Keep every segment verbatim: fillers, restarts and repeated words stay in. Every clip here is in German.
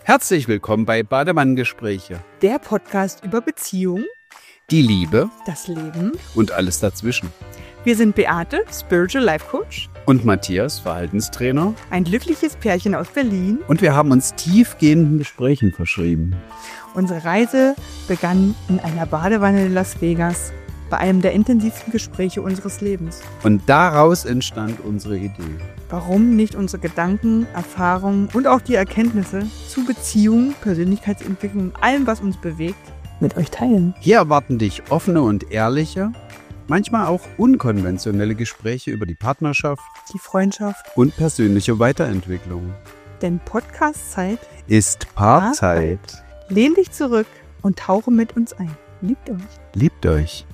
Herzlich willkommen bei Bademann-Gespräche. Der Podcast über Beziehung, die Liebe, das Leben und alles dazwischen. Wir sind Beate, Spiritual Life Coach. Und Matthias, Verhaltenstrainer. Ein glückliches Pärchen aus Berlin. Und wir haben uns tiefgehenden Gesprächen verschrieben. Unsere Reise begann in einer Badewanne in Las Vegas, bei einem der intensivsten Gespräche unseres Lebens. Und daraus entstand unsere Idee. Warum nicht unsere Gedanken, Erfahrungen und auch die Erkenntnisse zu Beziehungen, Persönlichkeitsentwicklung und allem, was uns bewegt, mit euch teilen. Hier erwarten dich offene und ehrliche, manchmal auch unkonventionelle Gespräche über die Partnerschaft, die Freundschaft und persönliche Weiterentwicklung. Denn Podcast-Zeit ist Paarzeit. Lehn dich zurück und tauche mit uns ein. Liebt euch. Liebt euch.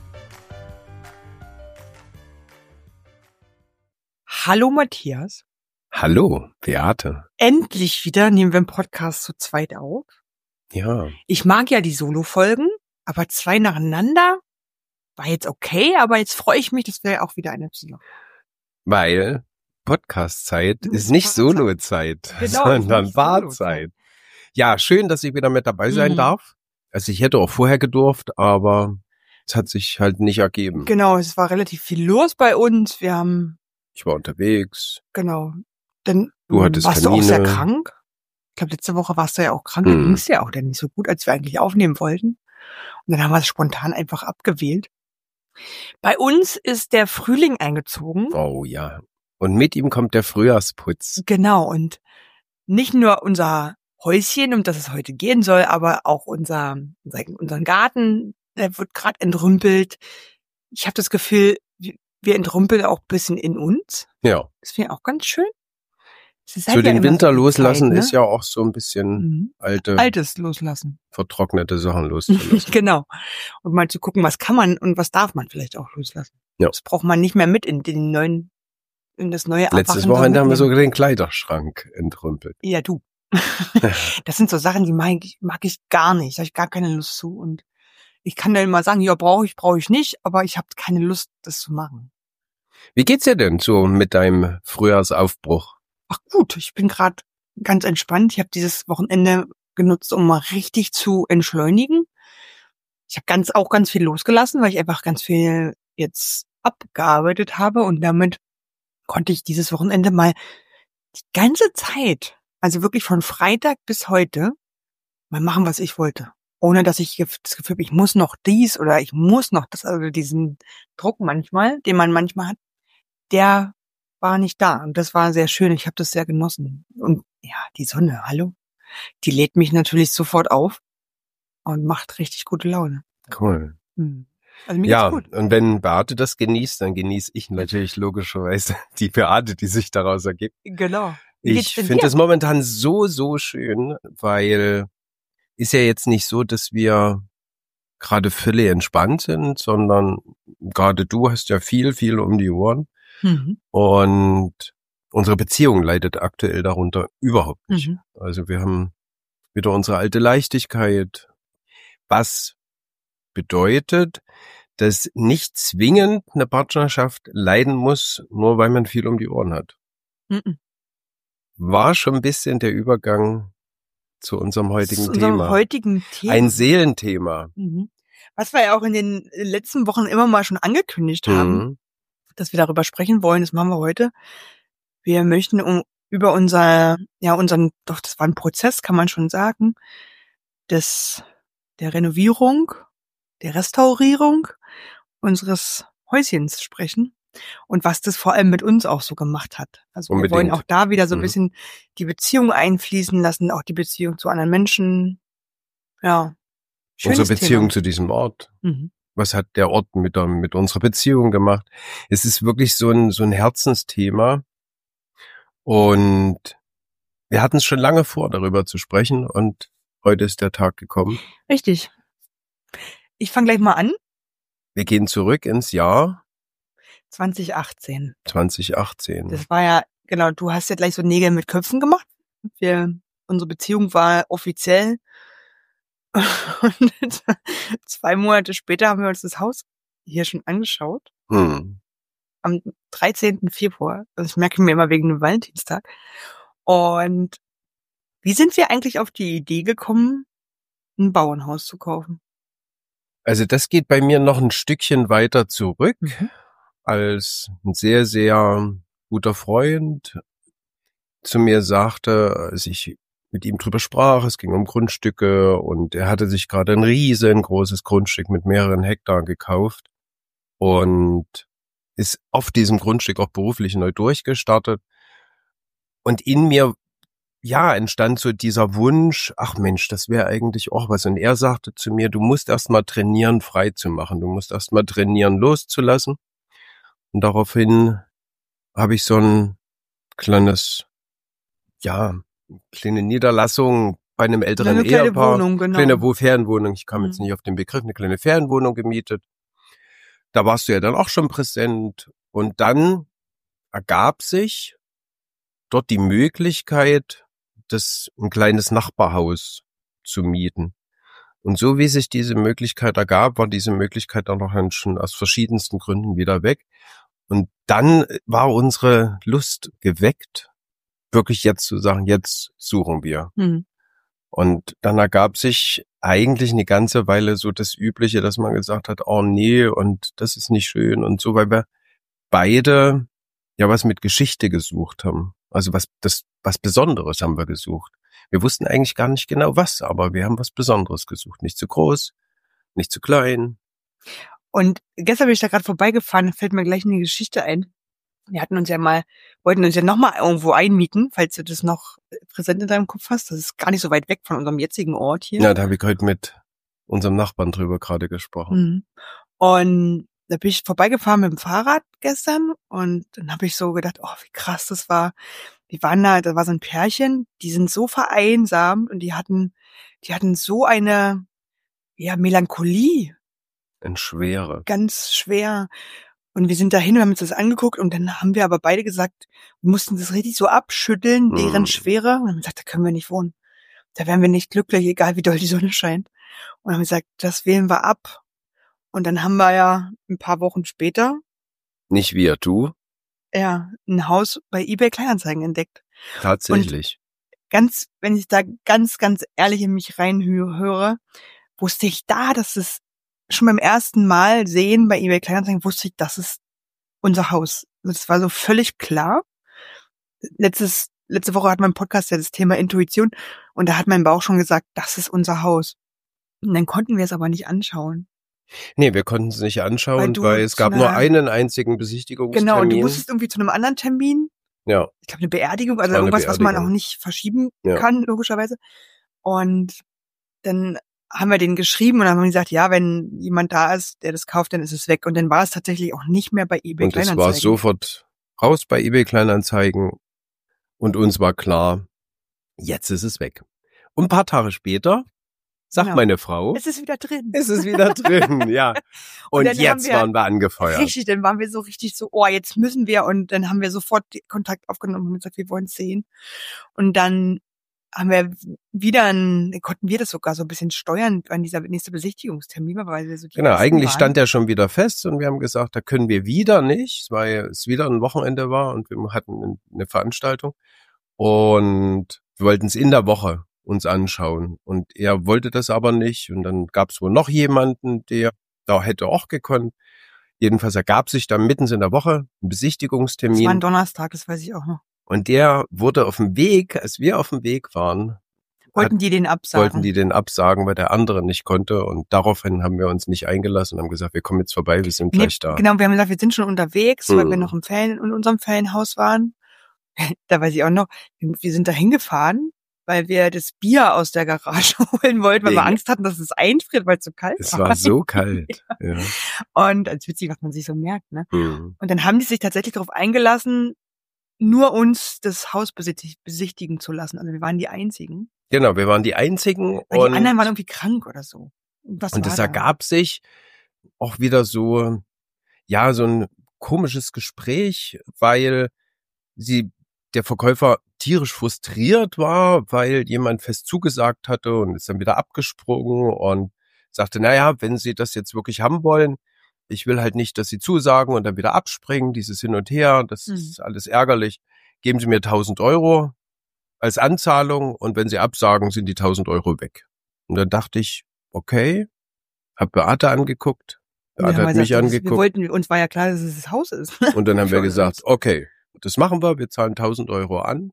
Hallo Matthias. Hallo Beate. Endlich wieder nehmen wir einen Podcast zu zweit auf. Ja. Ich mag ja die Solo-Folgen, aber zwei nacheinander war jetzt okay, aber jetzt freue ich mich, dass wir auch wieder eine zusammen. Weil Podcast-Zeit Das ist ist nicht Paarzeit. Solo-Zeit, Genau, sondern ist nicht Paarzeit. Ja, schön, dass ich wieder mit dabei sein Mhm. darf. Also ich hätte auch vorher gedurft, aber es hat sich halt nicht ergeben. Genau, es war relativ viel los bei uns. Wir haben, Ich war unterwegs. genau, dann Du hattest warst du auch sehr Termine. krank. Ich glaube, letzte Woche warst du ja auch krank. Mhm. Da ging es ja auch dann nicht so gut, als wir eigentlich aufnehmen wollten. Und dann haben wir es spontan einfach abgewählt. Bei uns ist der Frühling eingezogen. Oh ja. Und mit ihm kommt der Frühjahrsputz. Genau, und nicht nur unser Häuschen, um das es heute gehen soll, aber auch unser, unser unseren Garten, der wird gerade entrümpelt. Ich habe das Gefühl, wir wir entrümpeln auch ein bisschen in uns. Ja. Das finde ich auch ganz schön. Es ist Zu halt ja den immer Winter so die loslassen Zeit, ne? ist ja auch so ein bisschen Mhm. alte, Altes loslassen. vertrocknete Sachen loszulassen. Genau. Und mal zu gucken, was kann man und was darf man vielleicht auch loslassen. Ja. Das braucht man nicht mehr mit in den neuen, in das neue Letztes Erwachen Wochenende haben wir mitnehmen. sogar den Kleiderschrank entrümpelt. Ja, du. Das sind so Sachen, die mag ich, mag ich gar nicht. Da habe ich gar keine Lust zu. Und ich kann dann immer sagen, ja, brauche ich, brauche ich nicht, aber ich habe keine Lust, das zu machen. Wie geht's dir denn so mit deinem Frühjahrsaufbruch? Ach gut, ich bin gerade ganz entspannt. Ich habe dieses Wochenende genutzt, um mal richtig zu entschleunigen. Ich habe ganz auch ganz viel losgelassen, weil ich einfach ganz viel jetzt abgearbeitet habe. Und damit konnte ich dieses Wochenende mal die ganze Zeit, also wirklich von Freitag bis heute, mal machen, was ich wollte. Ohne dass ich das Gefühl habe, ich muss noch dies oder ich muss noch das, also diesen Druck manchmal, den man manchmal hat, der war nicht da. Und das war sehr schön. Ich habe das sehr genossen. Und ja, die Sonne, hallo, die lädt mich natürlich sofort auf und macht richtig gute Laune. Cool. Hm. Also mir Ja, geht's gut. und wenn Beate das genießt, dann genieße ich natürlich logischerweise die Beate, die sich daraus ergibt. Genau. Wie geht's Ich denn finde dir? es momentan so, so schön, weil ist ja jetzt nicht so, dass wir gerade völlig entspannt sind, sondern gerade du hast ja viel, viel um die Ohren. Mhm. Und unsere Beziehung leidet aktuell darunter überhaupt nicht. Mhm. Also wir haben wieder unsere alte Leichtigkeit, was bedeutet, dass nicht zwingend eine Partnerschaft leiden muss, nur weil man viel um die Ohren hat. Mhm. War schon ein bisschen der Übergang zu unserem Zu heutigen unserem Thema. heutigen Thema. Ein Seelenthema. Mhm. Was wir ja auch in den letzten Wochen immer mal schon angekündigt haben, Mhm. dass wir darüber sprechen wollen. Das machen wir heute. Wir möchten um, über unser, ja, unseren, doch, das war ein Prozess, kann man schon sagen, des, der Renovierung, der Restaurierung unseres Häuschens sprechen und was das vor allem mit uns auch so gemacht hat. Also Unbedingt. wir wollen auch da wieder so ein Mhm. bisschen die Beziehung einfließen lassen, auch die Beziehung zu anderen Menschen. Ja. Schönes Unsere Beziehung Thema. zu diesem Ort. Mhm. Was hat der Ort mit, der, mit unserer Beziehung gemacht? Es ist wirklich so ein, so ein Herzensthema. Und wir hatten es schon lange vor, darüber zu sprechen. Und heute ist der Tag gekommen. Richtig. Ich fange gleich mal an. Wir gehen zurück ins Jahr zwanzig achtzehn. zwanzig achtzehn. Das war ja, genau, du hast ja gleich so Nägel mit Köpfen gemacht. Wir, unsere Beziehung war offiziell. Und zwei Monate später haben wir uns das Haus hier schon angeschaut. Hm. Am dreizehnten Februar. Also ich merke mir immer wegen dem Valentinstag. Und Wie sind wir eigentlich auf die Idee gekommen, ein Bauernhaus zu kaufen? Also das geht bei mir noch ein Stückchen weiter zurück, Mhm. als ein sehr, sehr guter Freund zu mir sagte, als ich mit ihm drüber sprach, es ging um Grundstücke und er hatte sich gerade ein riesengroßes Grundstück mit mehreren Hektar gekauft und ist auf diesem Grundstück auch beruflich neu durchgestartet. Und in mir, ja, entstand so dieser Wunsch, ach Mensch, das wäre eigentlich auch was. Und er sagte zu mir, du musst erst mal trainieren, frei zu machen. Du musst erst mal trainieren, loszulassen. Und daraufhin habe ich so ein kleines, ja, kleine Niederlassung bei einem älteren Eine kleine Ehepaar. Wohnung, genau. Kleine Wo- Ferienwohnung. Ich kam Mhm. jetzt nicht auf den Begriff, eine kleine Ferienwohnung gemietet. Da warst du ja dann auch schon präsent. Und dann ergab sich dort die Möglichkeit, das ein kleines Nachbarhaus zu mieten. Und so wie sich diese Möglichkeit ergab, war diese Möglichkeit dann noch schon aus verschiedensten Gründen wieder weg. Und dann war unsere Lust geweckt, wirklich jetzt zu sagen, jetzt suchen wir. Mhm. Und dann ergab sich eigentlich eine ganze Weile so das Übliche, dass man gesagt hat, oh nee, und das ist nicht schön und so, weil wir beide ja was mit Geschichte gesucht haben. Also was das was Besonderes haben wir gesucht. Wir wussten eigentlich gar nicht genau was, aber wir haben was Besonderes gesucht. Nicht zu groß, nicht zu klein. Und gestern bin ich da gerade vorbeigefahren, da fällt mir gleich eine Geschichte ein. Wir hatten uns ja mal, wollten uns ja nochmal irgendwo einmieten, falls du das noch präsent in deinem Kopf hast. Das ist gar nicht so weit weg von unserem jetzigen Ort hier. Ja, da habe ich heute mit unserem Nachbarn drüber gerade gesprochen. Mhm. Und da bin ich vorbeigefahren mit dem Fahrrad gestern und dann habe ich so gedacht, oh, wie krass das war. Die waren da, da war so ein Pärchen, die sind so vereinsamt und die hatten, die hatten so eine, ja, Melancholie, Ein Schwere. ganz schwer. Und wir sind dahin und haben uns das angeguckt und dann haben wir aber beide gesagt, wir mussten das richtig so abschütteln, deren Mhm. Schwere. Und haben gesagt, da können wir nicht wohnen. Da wären wir nicht glücklich, egal wie doll die Sonne scheint. Und haben gesagt, das wählen wir ab. Und dann haben wir ja ein paar Wochen später Nicht wir, du. ja ein Haus bei eBay Kleinanzeigen entdeckt. Tatsächlich. Ganz, wenn ich da ganz, ganz ehrlich in mich reinhöre, wusste ich da, dass es schon beim ersten Mal sehen bei eBay Kleinanzeigen, wusste ich, das ist unser Haus. Das war so völlig klar. Letztes, letzte Woche hat mein Podcast ja das Thema Intuition und da hat mein Bauch schon gesagt, das ist unser Haus. Und dann konnten wir es aber nicht anschauen. Nee, wir konnten es nicht Weil anschauen, du weil es gab zu nur einer- einen einzigen Besichtigungstermin. Genau, und du musstest irgendwie zu einem anderen Termin, Ja, ich glaube eine Beerdigung, also war eine irgendwas, was man Beerdigung. auch nicht verschieben Ja. kann, logischerweise. Und dann haben wir den geschrieben und dann haben wir gesagt, ja, wenn jemand da ist, der das kauft, dann ist es weg. Und dann war es tatsächlich auch nicht mehr bei eBay und es Kleinanzeigen. war sofort raus bei eBay Kleinanzeigen und uns war klar, jetzt ist es weg. Und ein paar Tage später sagt Genau. meine Frau, Es ist wieder drin. es ist wieder drin, ja. Und, Und dann haben jetzt wir- waren wir angefeuert. Richtig, dann waren wir so richtig so, oh, jetzt müssen wir. Und dann haben wir sofort die Kontakt aufgenommen und gesagt, wir wollen es sehen. Und dann haben wir wieder, ein, konnten wir das sogar so ein bisschen steuern, wann dieser nächste Besichtigungstermin war, weil wir so die Genau, ersten eigentlich waren. stand der schon wieder fest und wir haben gesagt, da können wir wieder nicht, weil es wieder ein Wochenende war und wir hatten eine Veranstaltung und wir wollten es in der Woche uns anschauen und er wollte das aber nicht und dann gab es wohl noch jemanden, der da hätte auch gekonnt. Jedenfalls ergab sich dann mitten in der Woche ein Das war ein Besichtigungstermin Donnerstag, das weiß ich auch noch. und der wurde auf dem Weg, als wir auf dem Weg waren, Wollten hat- die den absagen? wollten die den absagen, weil der andere nicht konnte und daraufhin haben wir uns nicht eingelassen und haben gesagt, wir kommen jetzt vorbei, wir sind Nee, gleich da. Genau, wir haben gesagt, wir sind schon unterwegs, weil Mhm. wir noch im Ferien, in unserem Ferienhaus waren. Da weiß ich auch noch, wir sind da hingefahren, weil wir das Bier aus der Garage holen wollten, weil wir Wegen- Angst hatten, dass es einfriert, weil es so kalt Es war. war so kalt. Ja. Und als witzig, was man sich so merkt, ne? Mhm. Und dann haben die sich tatsächlich darauf eingelassen, nur uns das Haus besichtig- besichtigen zu lassen. Also wir waren die Einzigen. Genau, wir waren die Einzigen Weil und, die anderen waren irgendwie krank oder so. Was und war es da? ergab sich auch wieder so, ja, so ein komisches Gespräch, weil sie, der Verkäufer tierisch frustriert war, weil jemand fest zugesagt hatte und ist dann wieder abgesprungen und sagte, naja, wenn Sie das jetzt wirklich haben wollen, ich will halt nicht, dass Sie zusagen und dann wieder abspringen, dieses Hin und Her, das Mhm. ist alles ärgerlich. Geben Sie mir tausend Euro als Anzahlung und wenn Sie absagen, sind die tausend Euro weg. Und dann dachte ich, okay, hab Beate angeguckt, Beate hat mich gesagt, angeguckt. Wir wollten, uns war ja klar, dass es das Haus ist. Und dann haben wir gesagt, okay, das machen wir, wir zahlen tausend Euro an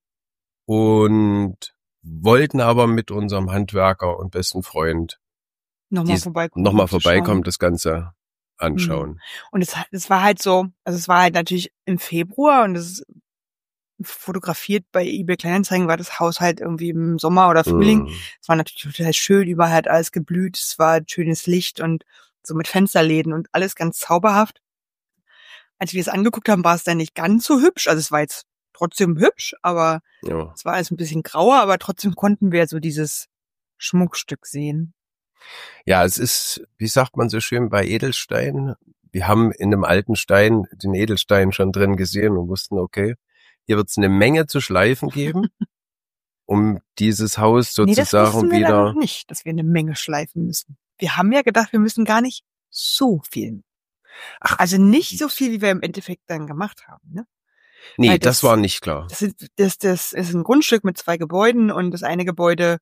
und wollten aber mit unserem Handwerker und besten Freund nochmal vorbeikommen, nochmal vorbeikommen, das Ganze anschauen. Und es, es war halt so, also es war halt natürlich im Februar und es ist fotografiert bei eBay Kleinanzeigen, war das Haus halt irgendwie im Sommer oder Frühling. Mm. Es war natürlich total schön, überall hat alles geblüht, es war schönes Licht und so mit Fensterläden und alles ganz zauberhaft. Als wir es angeguckt haben, war es dann nicht ganz so hübsch, also es war jetzt trotzdem hübsch, aber ja. Es war alles ein bisschen grauer, aber trotzdem konnten wir so dieses Schmuckstück sehen. Ja, es ist, wie sagt man so schön, bei Edelstein. Wir haben in einem alten Stein den Edelstein schon drin gesehen und wussten, okay, hier wird es eine Menge zu schleifen geben, um dieses Haus sozusagen nee, das wussten wir wieder. Dann noch nicht, dass wir eine Menge schleifen müssen. Wir haben ja gedacht, wir müssen gar nicht so viel. Ach, also nicht so viel, wie wir im Endeffekt dann gemacht haben, ne? Nee, das, das war nicht klar. Das ist, das, das ist ein Grundstück mit zwei Gebäuden und das eine Gebäude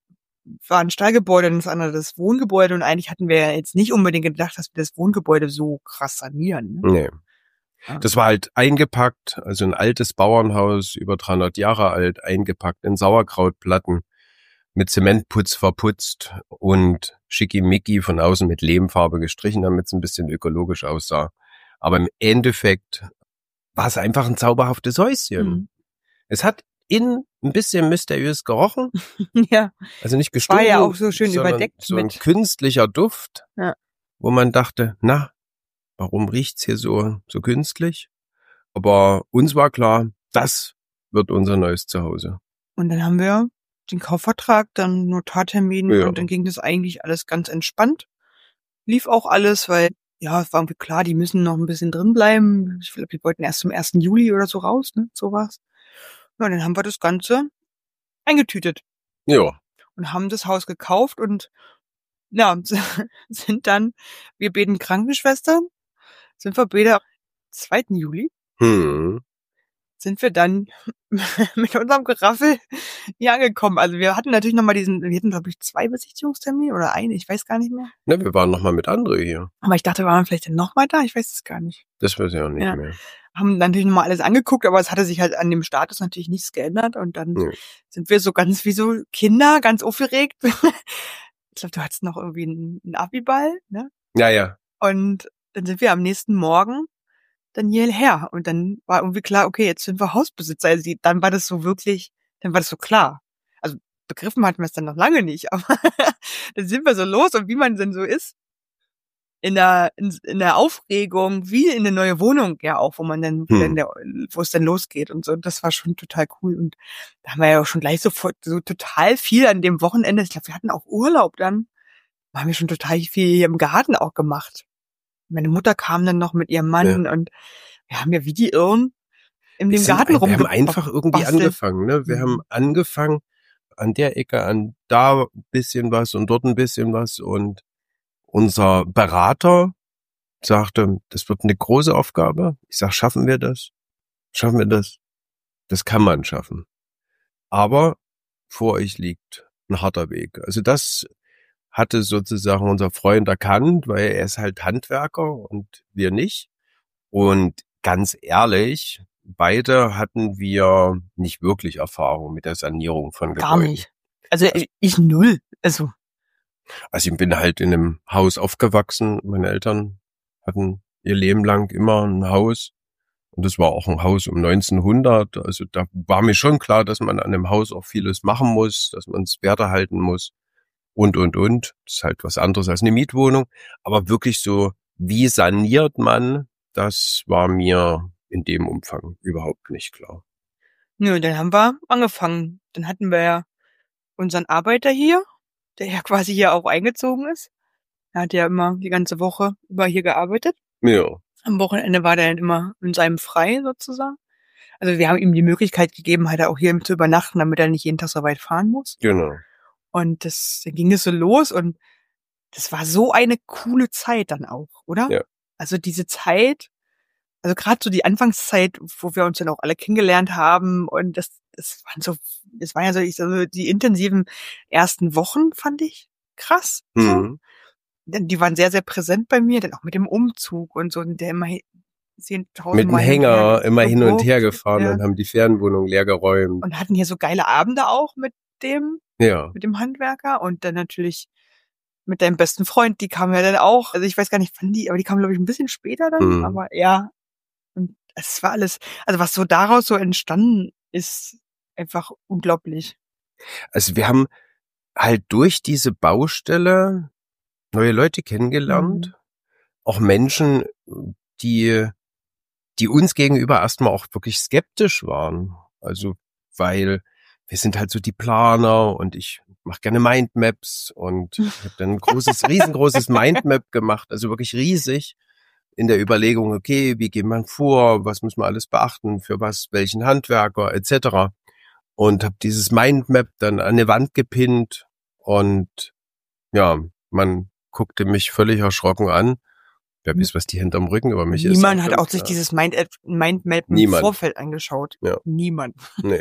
war ein Stallgebäude und das andere das Wohngebäude und eigentlich hatten wir ja jetzt nicht unbedingt gedacht, dass wir das Wohngebäude so krass sanieren. Ne? Nee. Das war halt eingepackt, also ein altes Bauernhaus, über dreihundert Jahre alt, eingepackt in Sauerkrautplatten, mit Zementputz verputzt und schickimicki von außen mit Lehmfarbe gestrichen, damit es ein bisschen ökologisch aussah. Aber im Endeffekt war es einfach ein zauberhaftes Häuschen. Mhm. Es hat innen ein bisschen mysteriös gerochen. Ja. Also nicht gestunken, war ja auch so schön überdeckt so mit ein künstlicher Duft, ja. Wo man dachte, na, warum riecht's hier so so künstlich? Aber uns war klar, das wird unser neues Zuhause. Und dann haben wir den Kaufvertrag, dann Notartermin ja. und dann ging das eigentlich alles ganz entspannt. Lief auch alles, weil ja, es war irgendwie klar, die müssen noch ein bisschen drin bleiben. Ich glaube, die wollten erst zum ersten Juli oder so raus, ne? So war's. Ja, und dann haben wir das Ganze eingetütet. Ja. Und haben das Haus gekauft und ja, sind dann, wir beiden Krankenschwestern, sind wir beide am zweiten Juli, hm. sind wir dann mit unserem Geraffel hier angekommen. Also wir hatten natürlich nochmal diesen, wir hatten glaube ich zwei Besichtigungstermine oder einen, ich weiß gar nicht mehr. Ne, wir waren nochmal mit André hier. Aber ich dachte, waren wir vielleicht nochmal da? Ich weiß es gar nicht. Das weiß ich auch nicht ja. mehr. Haben natürlich nochmal alles angeguckt, aber es hatte sich halt an dem Status natürlich nichts geändert und dann ja. sind wir so ganz wie so Kinder, ganz aufgeregt. Ich glaube, du hattest noch irgendwie einen, einen Abiball, ne? Ja, ja. Und dann sind wir am nächsten Morgen dann hierher und dann war irgendwie klar, okay, jetzt sind wir Hausbesitzer. Also die, dann war das so wirklich, dann war das so klar. Also begriffen hatten wir es dann noch lange nicht, aber dann sind wir so los und wie man denn so ist, in der in, in der Aufregung, wie in eine neue Wohnung ja auch, wo man dann, hm. dann der, wo es dann losgeht und so. Das war schon total cool und da haben wir ja auch schon gleich sofort so total viel an dem Wochenende. Ich glaube, wir hatten auch Urlaub dann. Da haben wir schon total viel hier im Garten auch gemacht. Meine Mutter kam dann noch mit ihrem Mann ja. und wir haben ja wie die Irren in dem Garten ein, rum. Wir haben einfach irgendwie bastelt. angefangen, ne? Wir mhm. haben angefangen an der Ecke, an da ein bisschen was und dort ein bisschen was und unser Berater sagte, das wird eine große Aufgabe. Ich sag, schaffen wir das? Schaffen wir das? Das kann man schaffen. Aber vor euch liegt ein harter Weg. Also das hatte sozusagen unser Freund erkannt, weil er ist halt Handwerker und wir nicht. Und ganz ehrlich, beide hatten wir nicht wirklich Erfahrung mit der Sanierung von Gebäuden. Gar nicht. Also ich null. Also Also ich bin halt in einem Haus aufgewachsen. Meine Eltern hatten ihr Leben lang immer ein Haus. Und das war auch ein Haus um neunzehnhundert. Also da war mir schon klar, dass man an einem Haus auch vieles machen muss, dass man es Werte halten muss. Und, und, und. Das ist halt was anderes als eine Mietwohnung. Aber wirklich so, wie saniert man, das war mir in dem Umfang überhaupt nicht klar. Nö, dann haben wir angefangen. Dann hatten wir ja unseren Arbeiter hier, der ja quasi hier auch eingezogen ist. Er hat ja immer die ganze Woche über hier gearbeitet. Ja. Am Wochenende war der dann immer in seinem Frei sozusagen. Also wir haben ihm die Möglichkeit gegeben, halt auch hier zu übernachten, damit er nicht jeden Tag so weit fahren muss. Genau. Und das, dann ging es so los und das war so eine coole Zeit dann auch, oder? Ja. Also diese Zeit, also gerade so die Anfangszeit, wo wir uns dann auch alle kennengelernt haben und das, es waren so, es waren ja so, ich, so die intensiven ersten Wochen fand ich krass. So. Mhm. Die waren sehr, sehr präsent bei mir, dann auch mit dem Umzug und so, der immer zehntausend Mit dem Mal hin und Hänger her immer hin und her geguckt, gefahren ja. und haben die Fernwohnung leer geräumt. Und hatten hier so geile Abende auch mit dem, Ja. mit dem Handwerker und dann natürlich mit deinem besten Freund, die kamen ja dann auch, also ich weiß gar nicht, wann die, aber die kamen, glaube ich, ein bisschen später dann, Mhm. aber ja, und es war alles, also was so daraus so entstanden ist, einfach unglaublich. Also wir haben halt durch diese Baustelle neue Leute kennengelernt, Mhm. auch Menschen, die die uns gegenüber erstmal auch wirklich skeptisch waren. Also weil wir sind halt so die Planer und ich mache gerne Mindmaps und ich habe dann ein großes, riesengroßes Mindmap gemacht, also wirklich riesig in der Überlegung, okay, wie geht man vor, was muss man alles beachten, für was, welchen Handwerker et cetera. Und habe dieses Mindmap dann an eine Wand gepinnt und ja, man guckte mich völlig erschrocken an. Wer weiß, was die hinterm Rücken über mich ist. Niemand hat auch sich dieses Mind Mindmap im Niemand. Vorfeld angeschaut. Ja. Niemand. Nee.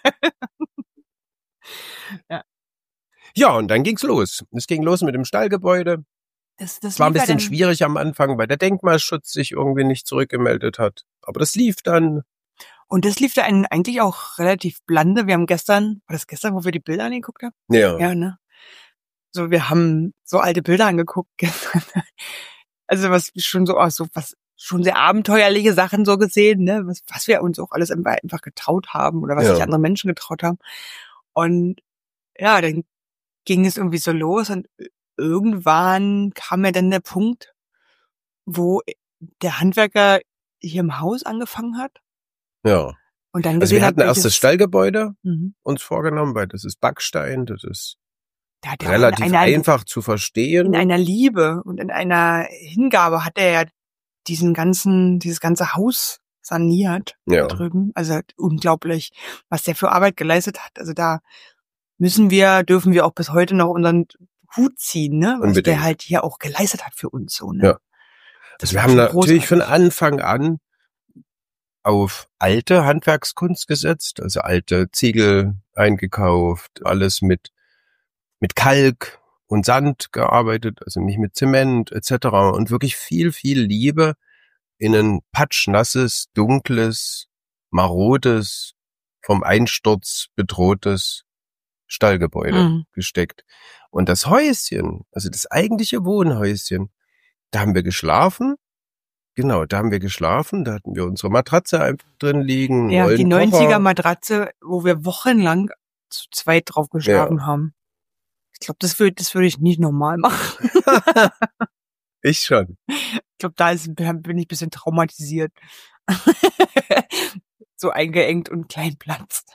Ja. Ja, und dann ging's los. Es ging los mit dem Stallgebäude. Das, das Es war ein lief ja bisschen dann- schwierig am Anfang, weil der Denkmalschutz sich irgendwie nicht zurückgemeldet hat. Aber das lief dann. Und das lief da ein- eigentlich auch relativ blande. Wir haben gestern, war das gestern, wo wir die Bilder angeguckt haben? Ja. Ja, ne? So, wir haben so alte Bilder angeguckt gestern. Also was schon so, auch so was schon sehr abenteuerliche Sachen so gesehen, ne? Was, was wir uns auch alles einfach einfach getraut haben oder was Ja. sich andere Menschen getraut haben. Und ja, dann ging es irgendwie so los und irgendwann kam ja dann der Punkt, wo der Handwerker hier im Haus angefangen hat Ja. und dann Also gesehen wir hatten hat, erst das welches- Stallgebäude Mhm. uns vorgenommen, weil das ist Backstein, das ist Da hat er auch relativ in einer, einfach zu verstehen. in einer Liebe und in einer Hingabe hat er ja diesen ganzen, dieses ganze Haus saniert Ja. da drüben. Also unglaublich, was der für Arbeit geleistet hat. Also da müssen wir, dürfen wir auch bis heute noch unseren Hut ziehen, ne? Was Unbedingt. der halt hier auch geleistet hat für uns so, ne? Ja. Das Also wir war haben schon natürlich von großartig. Anfang an auf alte Handwerkskunst gesetzt, also alte Ziegel eingekauft, alles mit mit Kalk und Sand gearbeitet, also nicht mit Zement et cetera. Und wirklich viel, viel Liebe in ein patschnasses, dunkles, marodes, vom Einsturz bedrohtes Stallgebäude Mhm. gesteckt. Und das Häuschen, also das eigentliche Wohnhäuschen, da haben wir geschlafen. Genau, da haben wir geschlafen, da hatten wir unsere Matratze einfach drin liegen. einen Ja, die ollen neunziger Kocher. Matratze, wo wir wochenlang zu zweit drauf geschlafen haben. Ich glaube, das würde das würde ich nicht normal machen. Ich schon. Ich glaube, da ist, bin ich ein bisschen traumatisiert. So eingeengt und klein platzt.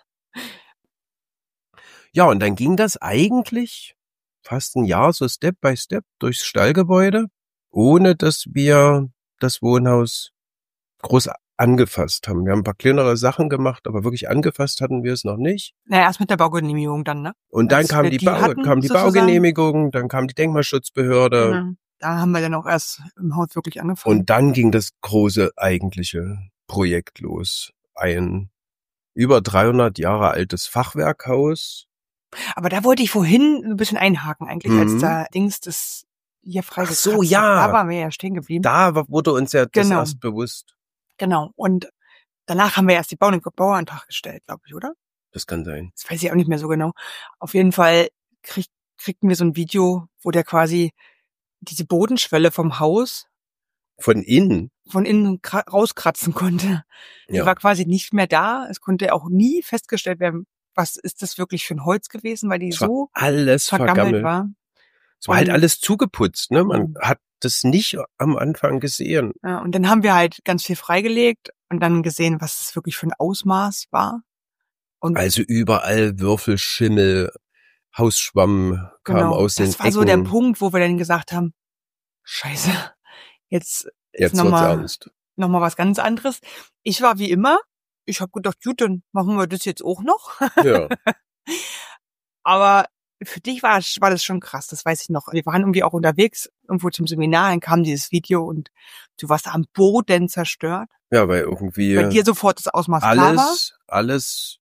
Ja, und dann ging das eigentlich fast ein Jahr so Step by Step durchs Stallgebäude, ohne dass wir das Wohnhaus groß angefasst haben. Wir haben ein paar kleinere Sachen gemacht, aber wirklich angefasst hatten wir es noch nicht. Naja, erst mit der Baugenehmigung dann, ne? Und dann Als kam wir die, die Bau, hatten, kam die sozusagen. Baugenehmigung, dann kam die Denkmalschutzbehörde Genau. Da haben wir dann auch erst im Haus wirklich angefangen. und dann ging das große eigentliche Projekt los. Ein über dreihundert Jahre altes Fachwerkhaus. Aber da wollte ich vorhin ein bisschen einhaken eigentlich, als Mhm. da Dings das hier freigekratzt so, hat. ja. Da waren wir ja stehen geblieben. Da wurde uns ja das Genau. erst bewusst. Genau. Und danach haben wir erst die Bau- Bauantrag gestellt, glaube ich, oder? Das kann sein. Das weiß ich auch nicht mehr so genau. Auf jeden Fall krieg, kriegten wir so ein Video, wo der quasi diese Bodenschwelle vom Haus Von innen. von innen kra- rauskratzen konnte. Die Ja. war quasi nicht mehr da. Es konnte auch nie festgestellt werden, was ist das wirklich für ein Holz gewesen, weil die Es war so alles vergammelt, vergammelt. war. Es war halt Und- alles zugeputzt, ne? Man Mhm. hat das nicht am Anfang gesehen. Ja, und dann haben wir halt ganz viel freigelegt und dann gesehen, was es wirklich für ein Ausmaß war. Und Also überall Würfel, Schimmel, Hausschwamm kam genau, aus den das war Ecken. so der Punkt, wo wir dann gesagt haben, Scheiße, jetzt ist Jetzt wird's nochmal ernst. noch mal was ganz anderes. Ich war wie immer, ich habe gedacht, gut, dann machen wir das jetzt auch noch. Ja. Aber für dich war, war das schon krass, das weiß ich noch. Wir waren irgendwie auch unterwegs, irgendwo zum Seminar, dann kam dieses Video und du warst am Boden zerstört. Ja, weil irgendwie Bei dir sofort das Ausmaß klar war. alles, alles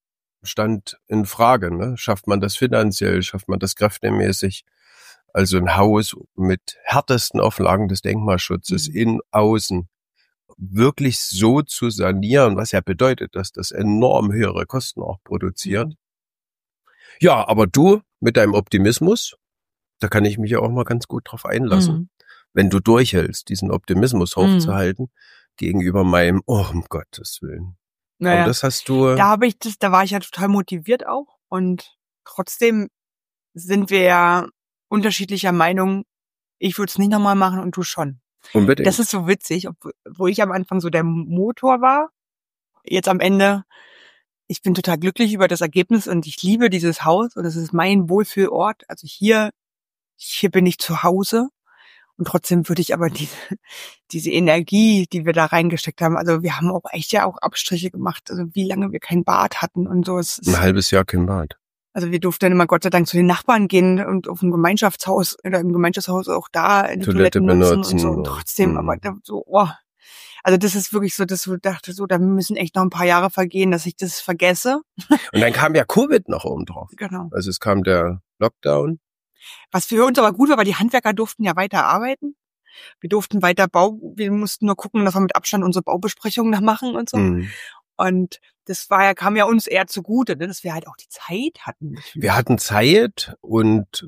stand in Frage. Ne? Schafft man das finanziell, schafft man das kräftemäßig? Also ein Haus mit härtesten Auflagen des Denkmalschutzes Mhm. in, außen wirklich so zu sanieren, was ja bedeutet, dass das enorm höhere Kosten auch produziert. Mhm. Ja, aber du mit deinem Optimismus, da kann ich mich ja auch mal ganz gut drauf einlassen. Mhm. Wenn du durchhältst, diesen Optimismus Mhm. hochzuhalten, gegenüber meinem, oh, um Gottes Willen. Aber Naja, das hast du, da habe ich das, da war ich ja total motiviert auch und trotzdem sind wir ja unterschiedlicher Meinung. Ich würde es nicht nochmal machen und du schon. unbedingt. Das ist so witzig, ob, wo ich am Anfang so der Motor war. Jetzt am Ende, ich bin total glücklich über das Ergebnis und ich liebe dieses Haus und es ist mein Wohlfühlort. Also hier, hier bin ich zu Hause und trotzdem würde ich aber diese, diese Energie, die wir da reingesteckt haben, also wir haben auch echt ja auch Abstriche gemacht, also wie lange wir kein Bad hatten und so. Es ein ist, halbes Jahr kein Bad. also wir durften dann immer Gott sei Dank zu den Nachbarn gehen und auf dem Gemeinschaftshaus oder im Gemeinschaftshaus auch da die Toilette Toiletten nutzen benutzen und so. Und und- trotzdem, Mhm. aber da so, oh. Also das ist wirklich so, dass ich dachte so, da müssen echt noch ein paar Jahre vergehen, dass ich das vergesse. Und dann kam ja Covid noch oben drauf. Genau. Also es kam der Lockdown. Was für uns aber gut war, weil die Handwerker durften ja weiter arbeiten. Wir durften weiter Bau, wir mussten nur gucken, dass wir mit Abstand unsere Baubesprechungen da machen und so. Mhm. Und das war ja, kam ja uns eher zugute, ne, dass wir halt auch die Zeit hatten. Wir hatten Zeit und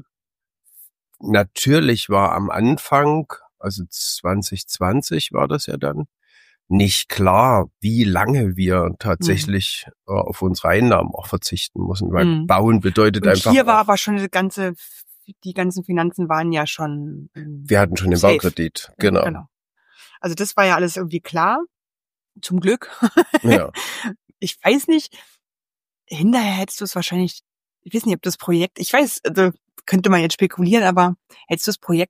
natürlich war am Anfang, also zwanzig zwanzig war das ja dann, nicht klar, wie lange wir tatsächlich äh, auf unsere Einnahmen auch verzichten müssen, weil Mhm. Bauen bedeutet Und einfach, hier war auch, aber schon die ganze, die ganzen Finanzen waren ja schon. ähm, wir hatten schon den safe. Baukredit, genau. genau. Also das war ja alles irgendwie klar. Zum Glück. Ja. Ich weiß nicht, hinterher hättest du es wahrscheinlich, ich weiß nicht, ob das Projekt, ich weiß, also könnte man jetzt spekulieren, aber hättest du das Projekt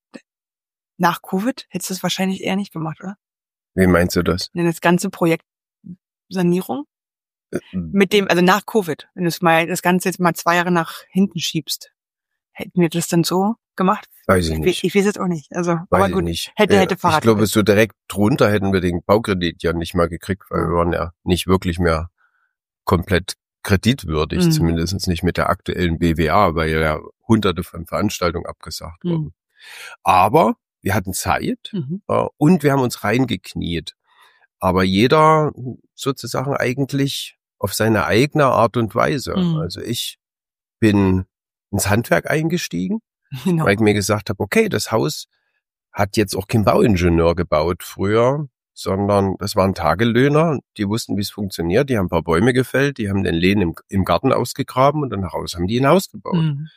nach Covid, hättest du es wahrscheinlich eher nicht gemacht, oder? Wie meinst du das? Denn das ganze Projekt Sanierung Äh, mit dem, also nach Covid, wenn du es mal, das Ganze jetzt mal zwei Jahre nach hinten schiebst, hätten wir das dann so gemacht? Weiß ich Ich, nicht. ich weiß jetzt auch nicht. Also, Weiß aber ich gut, nicht. hätte, Ja, hätte Fahrrad. Ich glaube, so direkt drunter hätten wir den Baukredit ja nicht mal gekriegt, weil Ja. wir waren ja nicht wirklich mehr komplett kreditwürdig, Mhm. zumindest nicht mit der aktuellen B W A, weil ja hunderte von Veranstaltungen abgesagt Mhm. wurden. Aber wir hatten Zeit Mhm. äh, und wir haben uns reingekniet. Aber jeder sozusagen eigentlich auf seine eigene Art und Weise. Mhm. Also ich bin ins Handwerk eingestiegen, Genau. weil ich mir gesagt habe, okay, das Haus hat jetzt auch kein Bauingenieur gebaut früher, sondern das waren Tagelöhner, die wussten, wie es funktioniert, die haben ein paar Bäume gefällt, die haben den Lehn im, im Garten ausgegraben und dann heraus haben die ein Haus gebaut. Mhm.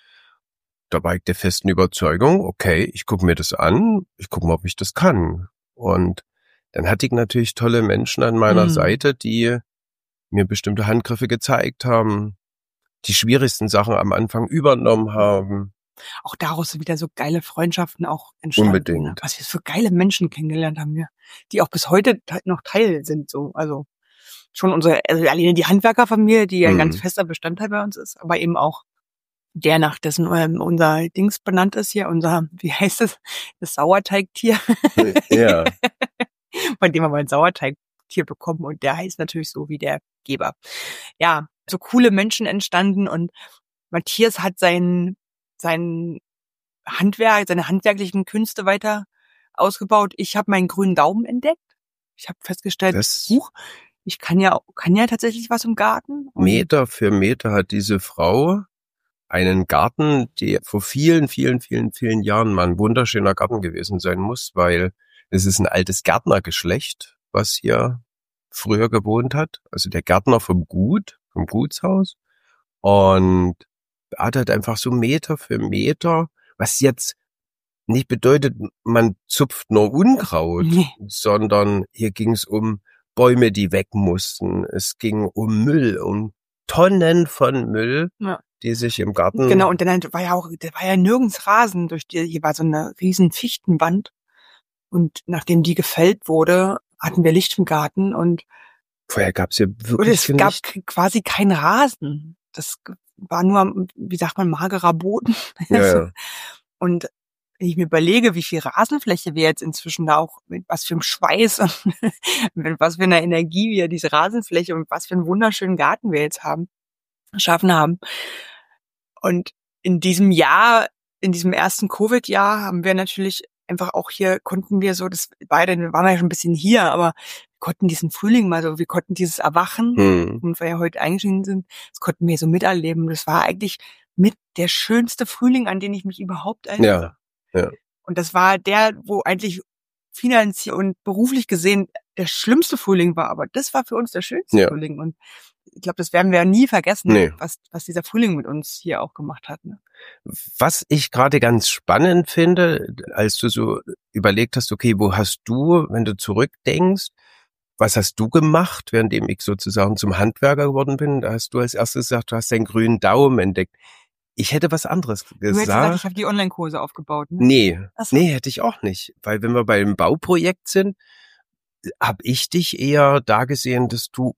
Da war ich der festen Überzeugung, okay, ich gucke mir das an, ich gucke mal, ob ich das kann. Und dann hatte ich natürlich tolle Menschen an meiner Mhm. Seite, die mir bestimmte Handgriffe gezeigt haben, die schwierigsten Sachen am Anfang übernommen haben. Auch daraus sind wieder so geile Freundschaften auch entstanden. Unbedingt. Ne? Was wir für geile Menschen kennengelernt haben, wir, die auch bis heute te- noch Teil sind. So, also schon unsere, also alleine die Handwerkerfamilie, die ja ein Mhm. ganz fester Bestandteil bei uns ist, aber eben auch der, nach dessen ähm, unser Dings benannt ist hier, unser, wie heißt es, das Sauerteigtier, Ja. von dem haben wir ein Sauerteigtier bekommen und der heißt natürlich so wie der Geber. Ja, so coole Menschen entstanden und Matthias hat sein, sein Handwerk, seine handwerklichen Künste weiter ausgebaut. Ich habe meinen grünen Daumen entdeckt. Ich habe festgestellt, Das- huch, ich kann ja kann ja tatsächlich was im Garten. Und Meter für Meter hat diese Frau einen Garten, der vor vielen, vielen, vielen, vielen Jahren mal ein wunderschöner Garten gewesen sein muss, weil es ist ein altes Gärtnergeschlecht, was hier früher gewohnt hat. Also der Gärtner vom Gut, vom Gutshaus. Und hat halt einfach so Meter für Meter, was jetzt nicht bedeutet, man zupft nur Unkraut, Nee. sondern hier ging es um Bäume, die weg mussten. Es ging um Müll, um Tonnen von Müll, Ja. die sich im Garten... Genau, und dann war ja auch, da war ja nirgends Rasen, durch die, hier war so eine riesen Fichtenwand. Und nachdem die gefällt wurde, hatten wir Licht im Garten und, Vorher gab es hier und wirklich es kein gab Licht. k- quasi keinen Rasen. Das war nur, wie sagt man, magerer Boden. Ja, ja. Und wenn ich mir überlege, wie viel Rasenfläche wir jetzt inzwischen da auch, mit was für einem Schweiß und mit was für einer Energie wir diese Rasenfläche und was für einen wunderschönen Garten wir jetzt haben. geschaffen haben. Und in diesem Jahr, in diesem ersten Covid-Jahr haben wir natürlich einfach auch hier, konnten wir so, das beide, wir waren ja schon ein bisschen hier, aber wir konnten diesen Frühling mal so, wir konnten dieses Erwachen, Hm. und wir ja heute eingestiegen sind, das konnten wir so miterleben. Das war eigentlich mit der schönste Frühling, an den ich mich überhaupt erinnere. Ja, ja. Und das war der, wo eigentlich finanziell und beruflich gesehen der schlimmste Frühling war, aber das war für uns der schönste Ja. Frühling. Und ich glaube, das werden wir nie vergessen, Nee. was, was dieser Frühling mit uns hier auch gemacht hat. Ne? Was ich gerade ganz spannend finde, als du so überlegt hast, okay, wo hast du, wenn du zurückdenkst, was hast du gemacht, währenddem ich sozusagen zum Handwerker geworden bin? Da hast du als erstes gesagt, du hast deinen grünen Daumen entdeckt. Ich hätte was anderes Du hättest gesagt, gesagt. ich habe die Online-Kurse aufgebaut. Ne? Nee, Ach so. nee, hätte ich auch nicht. Weil wenn wir bei einem Bauprojekt sind, habe ich dich eher da gesehen, dass du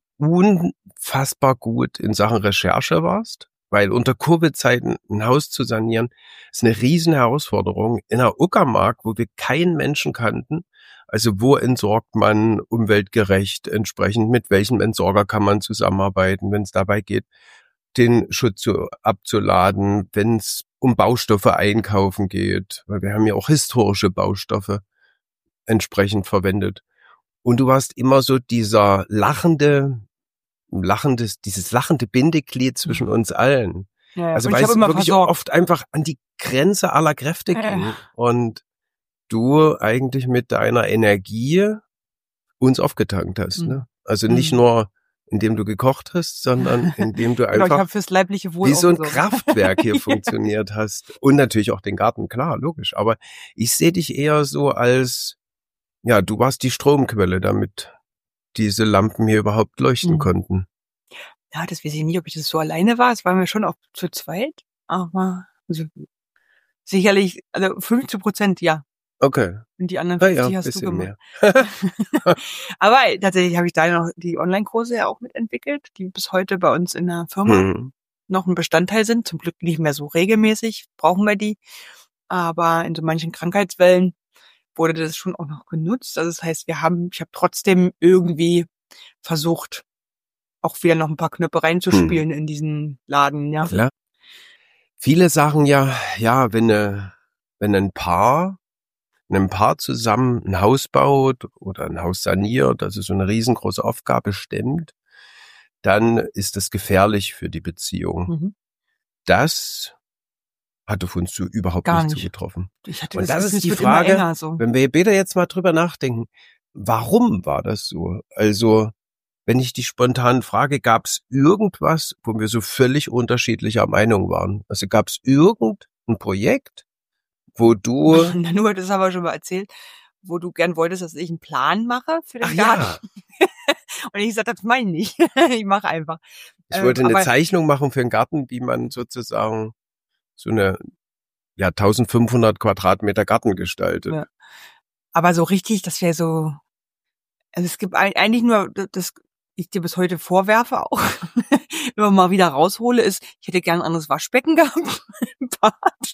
unfassbar gut in Sachen Recherche warst. Weil unter Covid-Zeiten ein Haus zu sanieren, ist eine riesen Herausforderung. In einer Uckermark, wo wir keinen Menschen kannten, also wo entsorgt man umweltgerecht entsprechend, mit welchem Entsorger kann man zusammenarbeiten, wenn es dabei geht, den Schutz zu, abzuladen, wenn es um Baustoffe einkaufen geht, weil wir haben ja auch historische Baustoffe entsprechend verwendet. Und du warst immer so dieser lachende, lachendes, dieses lachende Bindeglied zwischen uns allen. Ja, ja. Also Und weil ich habe es immer wirklich versorgt. oft einfach an die Grenze aller Kräfte Ja. ging. Und du eigentlich mit deiner Energie uns aufgetankt hast. Mhm. Ne? Also nicht Mhm. nur, indem du gekocht hast, sondern indem du Genau, ich einfach habe fürs leibliche Wohl wie so ein aufgesorgt. Kraftwerk hier funktioniert hast. Und natürlich auch den Garten, klar, logisch. Aber ich sehe dich eher so als, ja, du warst die Stromquelle, damit diese Lampen hier überhaupt leuchten Mhm. konnten. Ja, das weiß ich nie, ob ich das so alleine war. Es waren wir schon auch zu zweit. Aber also, sicherlich, also fünfzig Prozent ja. Okay. Und die anderen Na ja, fünfzig ein hast du bisschen gemacht. mehr. Aber tatsächlich habe ich da noch die Online-Kurse ja auch mitentwickelt, die bis heute bei uns in der Firma Hm. noch ein Bestandteil sind. Zum Glück nicht mehr so regelmäßig, brauchen wir die. Aber in so manchen Krankheitswellen wurde das schon auch noch genutzt. Also das heißt, wir haben, ich habe trotzdem irgendwie versucht, auch wieder noch ein paar Knöpfe reinzuspielen in diesen Laden, ja. Klar. Viele sagen ja, ja, wenn, eine, wenn ein Paar, wenn ein Paar zusammen ein Haus baut oder ein Haus saniert, also so eine riesengroße Aufgabe stemmt, dann ist das gefährlich für die Beziehung. Mhm. Das hat auf uns so überhaupt Gar nicht nicht. zugetroffen. Ich hatte Und das Gefühl, ist es die wird Frage, immer enger, so. wenn wir bitte jetzt mal drüber nachdenken, warum war das so? Also, wenn ich dich spontan frage, gab es irgendwas, wo wir so völlig unterschiedlicher Meinung waren? Also gab es irgendein Projekt, wo du... Nanu hat es aber schon mal erzählt, wo du gern wolltest, dass ich einen Plan mache für den Ach Garten. ja, Und ich gesagt, das meine ich nicht. Ich mache einfach. ich Ähm, wollte eine aber- Zeichnung machen für einen Garten, wie man sozusagen so eine ja eintausendfünfhundert Quadratmeter Garten gestaltet. Ja. Aber so richtig, das wäre so, also es gibt ein- eigentlich nur, das ich dir bis heute vorwerfe auch, wenn man mal wieder raushole, ist, ich hätte gern ein anderes Waschbecken gehabt im Bad.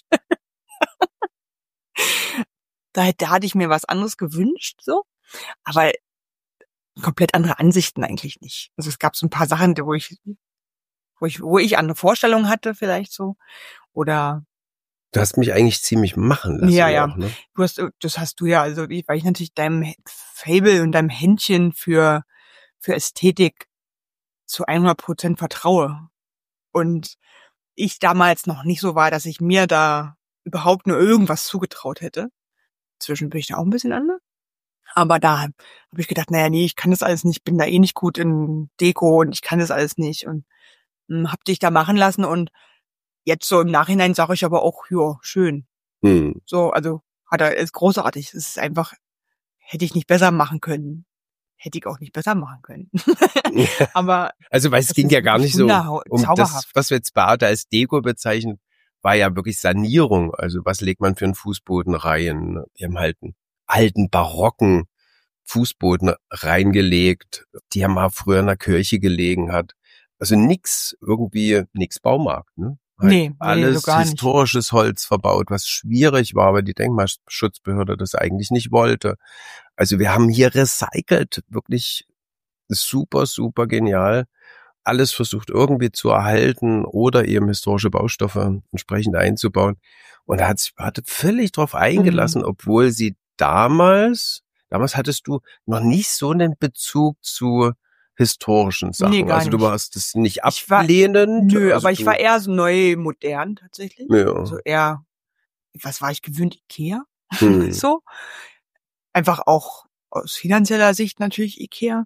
Da hätte, da hatte ich mir was anderes gewünscht, so. Aber komplett andere Ansichten eigentlich nicht. Also es gab so ein paar Sachen, wo ich, wo ich, wo ich andere Vorstellungen hatte, vielleicht so. Oder Du hast mich eigentlich ziemlich machen lassen. Ja, ja. Auch, ne? du hast, das hast du ja, also ich, weil ich natürlich deinem Fable und deinem Händchen für, für Ästhetik zu hundert Prozent vertraue. Und ich damals noch nicht so war, dass ich mir da überhaupt nur irgendwas zugetraut hätte. Inzwischen bin ich da auch ein bisschen anders. Aber da habe ich gedacht, naja, nee, ich kann das alles nicht, bin da eh nicht gut in Deko und ich kann das alles nicht. Und hm, hab dich da machen lassen und jetzt so im Nachhinein sage ich aber auch, ja, schön. Hm. So, also hat er, ist großartig. Es ist einfach, hätte ich nicht besser machen können. Hätte ich auch nicht besser machen können. Aber Also, weil es das ging ist ja gar wirklich nicht so wunderhau- um das, zauberhaft. was wir jetzt Bade als Deko bezeichnen, war ja wirklich Sanierung. Also, was legt man für einen Fußboden rein? Wir haben halt einen alten, barocken Fußboden reingelegt, die ja mal früher in der Kirche gelegen hat. Also nix, irgendwie, nix Baumarkt, ne? Halt Nee, nee, alles so gar nicht. historisches Holz verbaut, was schwierig war, weil die Denkmalschutzbehörde das eigentlich nicht wollte. Also wir haben hier recycelt, wirklich super, super genial. alles versucht irgendwie zu erhalten oder eben historische Baustoffe entsprechend einzubauen. Und er hat sich hat völlig drauf eingelassen, mhm. obwohl sie damals, damals hattest du noch nicht so einen Bezug zu historischen Sachen. Nee, gar also du nicht. warst das nicht Ich war- ablehnend. Nö, also aber ich du, war eher so neu modern tatsächlich. Ja. Also eher, was war ich gewöhnt? Ikea? Hm. So. Einfach auch aus finanzieller Sicht natürlich Ikea.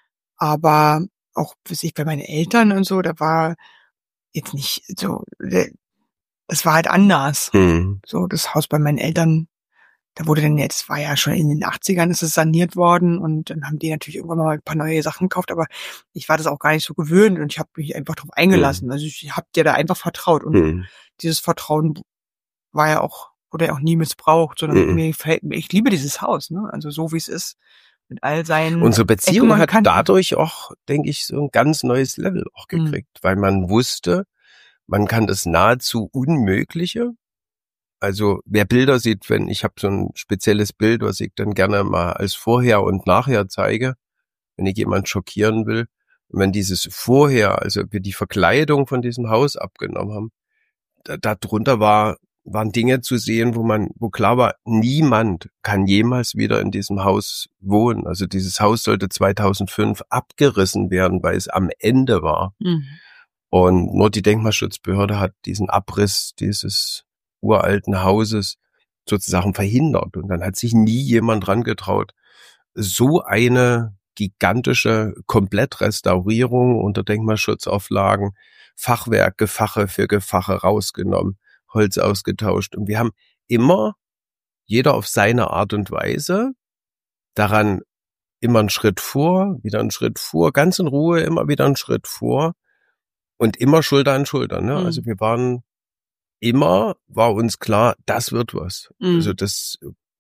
Aber auch bis ich bei meinen Eltern und so, da war jetzt nicht so, das war halt anders. Hm. So, das Haus bei meinen Eltern, da wurde dann jetzt, war ja schon in den achtzigern ist es saniert worden und dann haben die natürlich irgendwann mal ein paar neue Sachen gekauft, aber ich war das auch gar nicht so gewöhnt und ich habe mich einfach drauf eingelassen. Hm. Also ich habe dir da einfach vertraut und Hm. dieses Vertrauen war ja auch, wurde ja auch nie missbraucht, sondern Hm. mir gefällt, ich liebe dieses Haus, ne? Also so wie es ist, mit all seinen Unsere Beziehung Ecken und hat Kanten. dadurch auch, denke ich, so ein ganz neues Level auch gekriegt, mhm. weil man wusste, man kann das nahezu Unmögliche. Also wer Bilder sieht, wenn ich habe so ein spezielles Bild, was ich dann gerne mal als Vorher und Nachher zeige, wenn ich jemand schockieren will. Und wenn dieses Vorher, also wir die Verkleidung von diesem Haus abgenommen haben, da, da drunter war waren Dinge zu sehen, wo man, wo klar war, niemand kann jemals wieder in diesem Haus wohnen. Also dieses Haus sollte zweitausendfünf abgerissen werden, weil es am Ende war. Mhm. Und nur die Denkmalschutzbehörde hat diesen Abriss dieses uralten Hauses sozusagen verhindert. Und dann hat sich nie jemand dran getraut, so eine gigantische Komplettrestaurierung unter Denkmalschutzauflagen, Fachwerk, Gefache für Gefache rausgenommen, Holz ausgetauscht. Und wir haben immer, jeder auf seine Art und Weise, daran immer einen Schritt vor, wieder einen Schritt vor, ganz in Ruhe, immer wieder einen Schritt vor und immer Schulter an Schulter. Ne? Mhm. Also wir waren immer, war uns klar, das wird was. Mhm. Also das,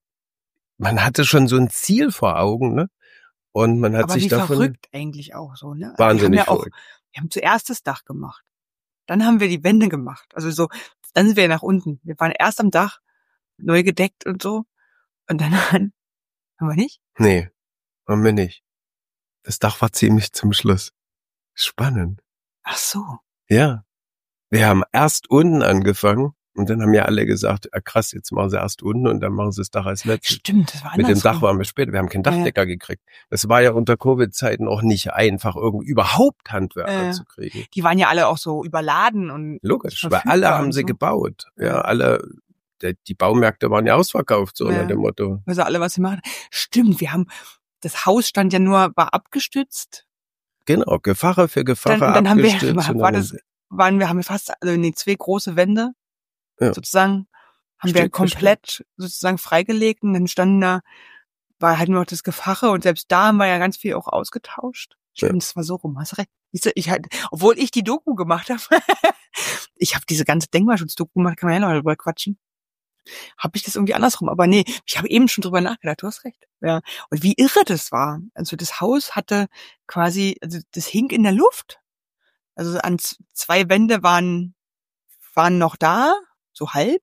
man hatte schon so ein Ziel vor Augen, ne? Und man hat Aber sich wie davon verrückt eigentlich auch so, ne? wahnsinnig wir haben ja auch, verrückt. wir haben zuerst das Dach gemacht. Dann haben wir die Wände gemacht. Also so, dann sind wir nach unten. Wir waren erst am Dach, neu gedeckt und so. Und dann haben wir nicht? Nee, haben wir nicht. Das Dach war ziemlich zum Schluss. Spannend. Ach so. Ja. Wir haben erst unten angefangen und dann haben ja alle gesagt, ah, krass, jetzt machen sie erst unten und dann machen sie das Dach als letztes. Stimmt, das war Mit andersrum. dem Dach waren wir später. Wir haben keinen Dachdecker Ja. gekriegt. Das war ja unter Covid-Zeiten auch nicht einfach, irgendwie überhaupt Handwerker Ja. zu kriegen. Die waren ja alle auch so überladen und Logisch, weil verfügbar alle und haben sie so. gebaut. Ja, Ja. alle, der, die Baumärkte waren ja ausverkauft, so Ja. unter dem Motto. Also alle, was sie machen. Stimmt, wir haben, das Haus stand ja nur, war abgestützt. Genau, Gefache für Gefache Dann, dann haben wir, abgestützt. und war dann- das, waren wir, haben wir fast, also nee, zwei große Wände, Ja. sozusagen, haben Stück wir für komplett sozusagen freigelegt und dann standen da, war halt nur noch das Gefache und selbst da haben wir ja ganz viel auch ausgetauscht. Ja. Stimmt, das war so rum, hast recht. Siehst du, ich halt, obwohl ich die Doku gemacht habe, ich habe diese ganze Denkmalschutz-Doku gemacht, kann man ja noch drüber quatschen. Habe ich das irgendwie andersrum, aber nee, ich habe eben schon drüber nachgedacht, du hast recht. Ja. Und wie irre das war. Also das Haus hatte quasi, also das hing in der Luft. Also an z- zwei Wände waren, waren noch da, so halb.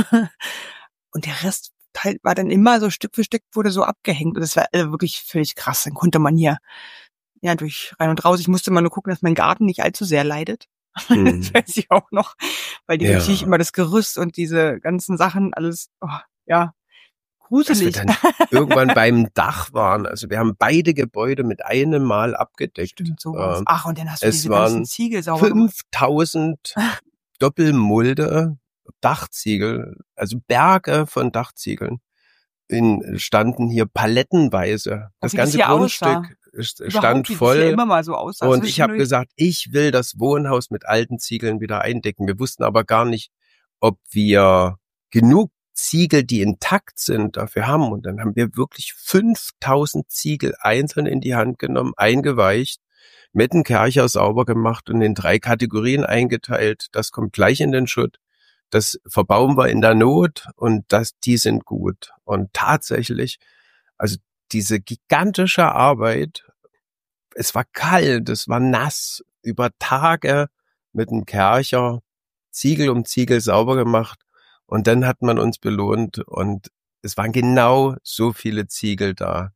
Und der Rest halt war dann immer so Stück für Stück wurde so abgehängt. Und das war also wirklich völlig krass. Dann konnte man hier, ja, durch rein und raus. Ich musste mal nur gucken, dass mein Garten nicht allzu sehr leidet. Hm. Das weiß ich auch noch. Weil die Ja. natürlich immer das Gerüst und diese ganzen Sachen alles, oh, ja, Dass wir gruselig. dann irgendwann beim Dach waren. Also wir haben beide Gebäude mit einem Mal abgedeckt. Stimmt, sowas. Ähm, Ach, und dann hast du es diese waren ganzen Ziegel sauber gemacht. fünftausend Doppelmulde, Dachziegel, also Berge von Dachziegeln, in, standen hier palettenweise. Das wie das ganze hier aussah. Grundstück ist- Überhaupt, stand wie das voll. hier immer mal so aussah. Und ich habe Zwischendurch- gesagt, ich will das Wohnhaus mit alten Ziegeln wieder eindecken. Wir wussten aber gar nicht, ob wir genug Ziegel, die intakt sind, dafür haben. Und dann haben wir wirklich fünftausend Ziegel einzeln in die Hand genommen, eingeweicht, mit dem Kercher sauber gemacht und in drei Kategorien eingeteilt. Das kommt gleich in den Schutt. Das verbauen wir in der Not und das, die sind gut. Und tatsächlich, also diese gigantische Arbeit, es war kalt, es war nass, über Tage mit dem Kercher Ziegel um Ziegel sauber gemacht und dann hat man uns belohnt und es waren genau so viele Ziegel da.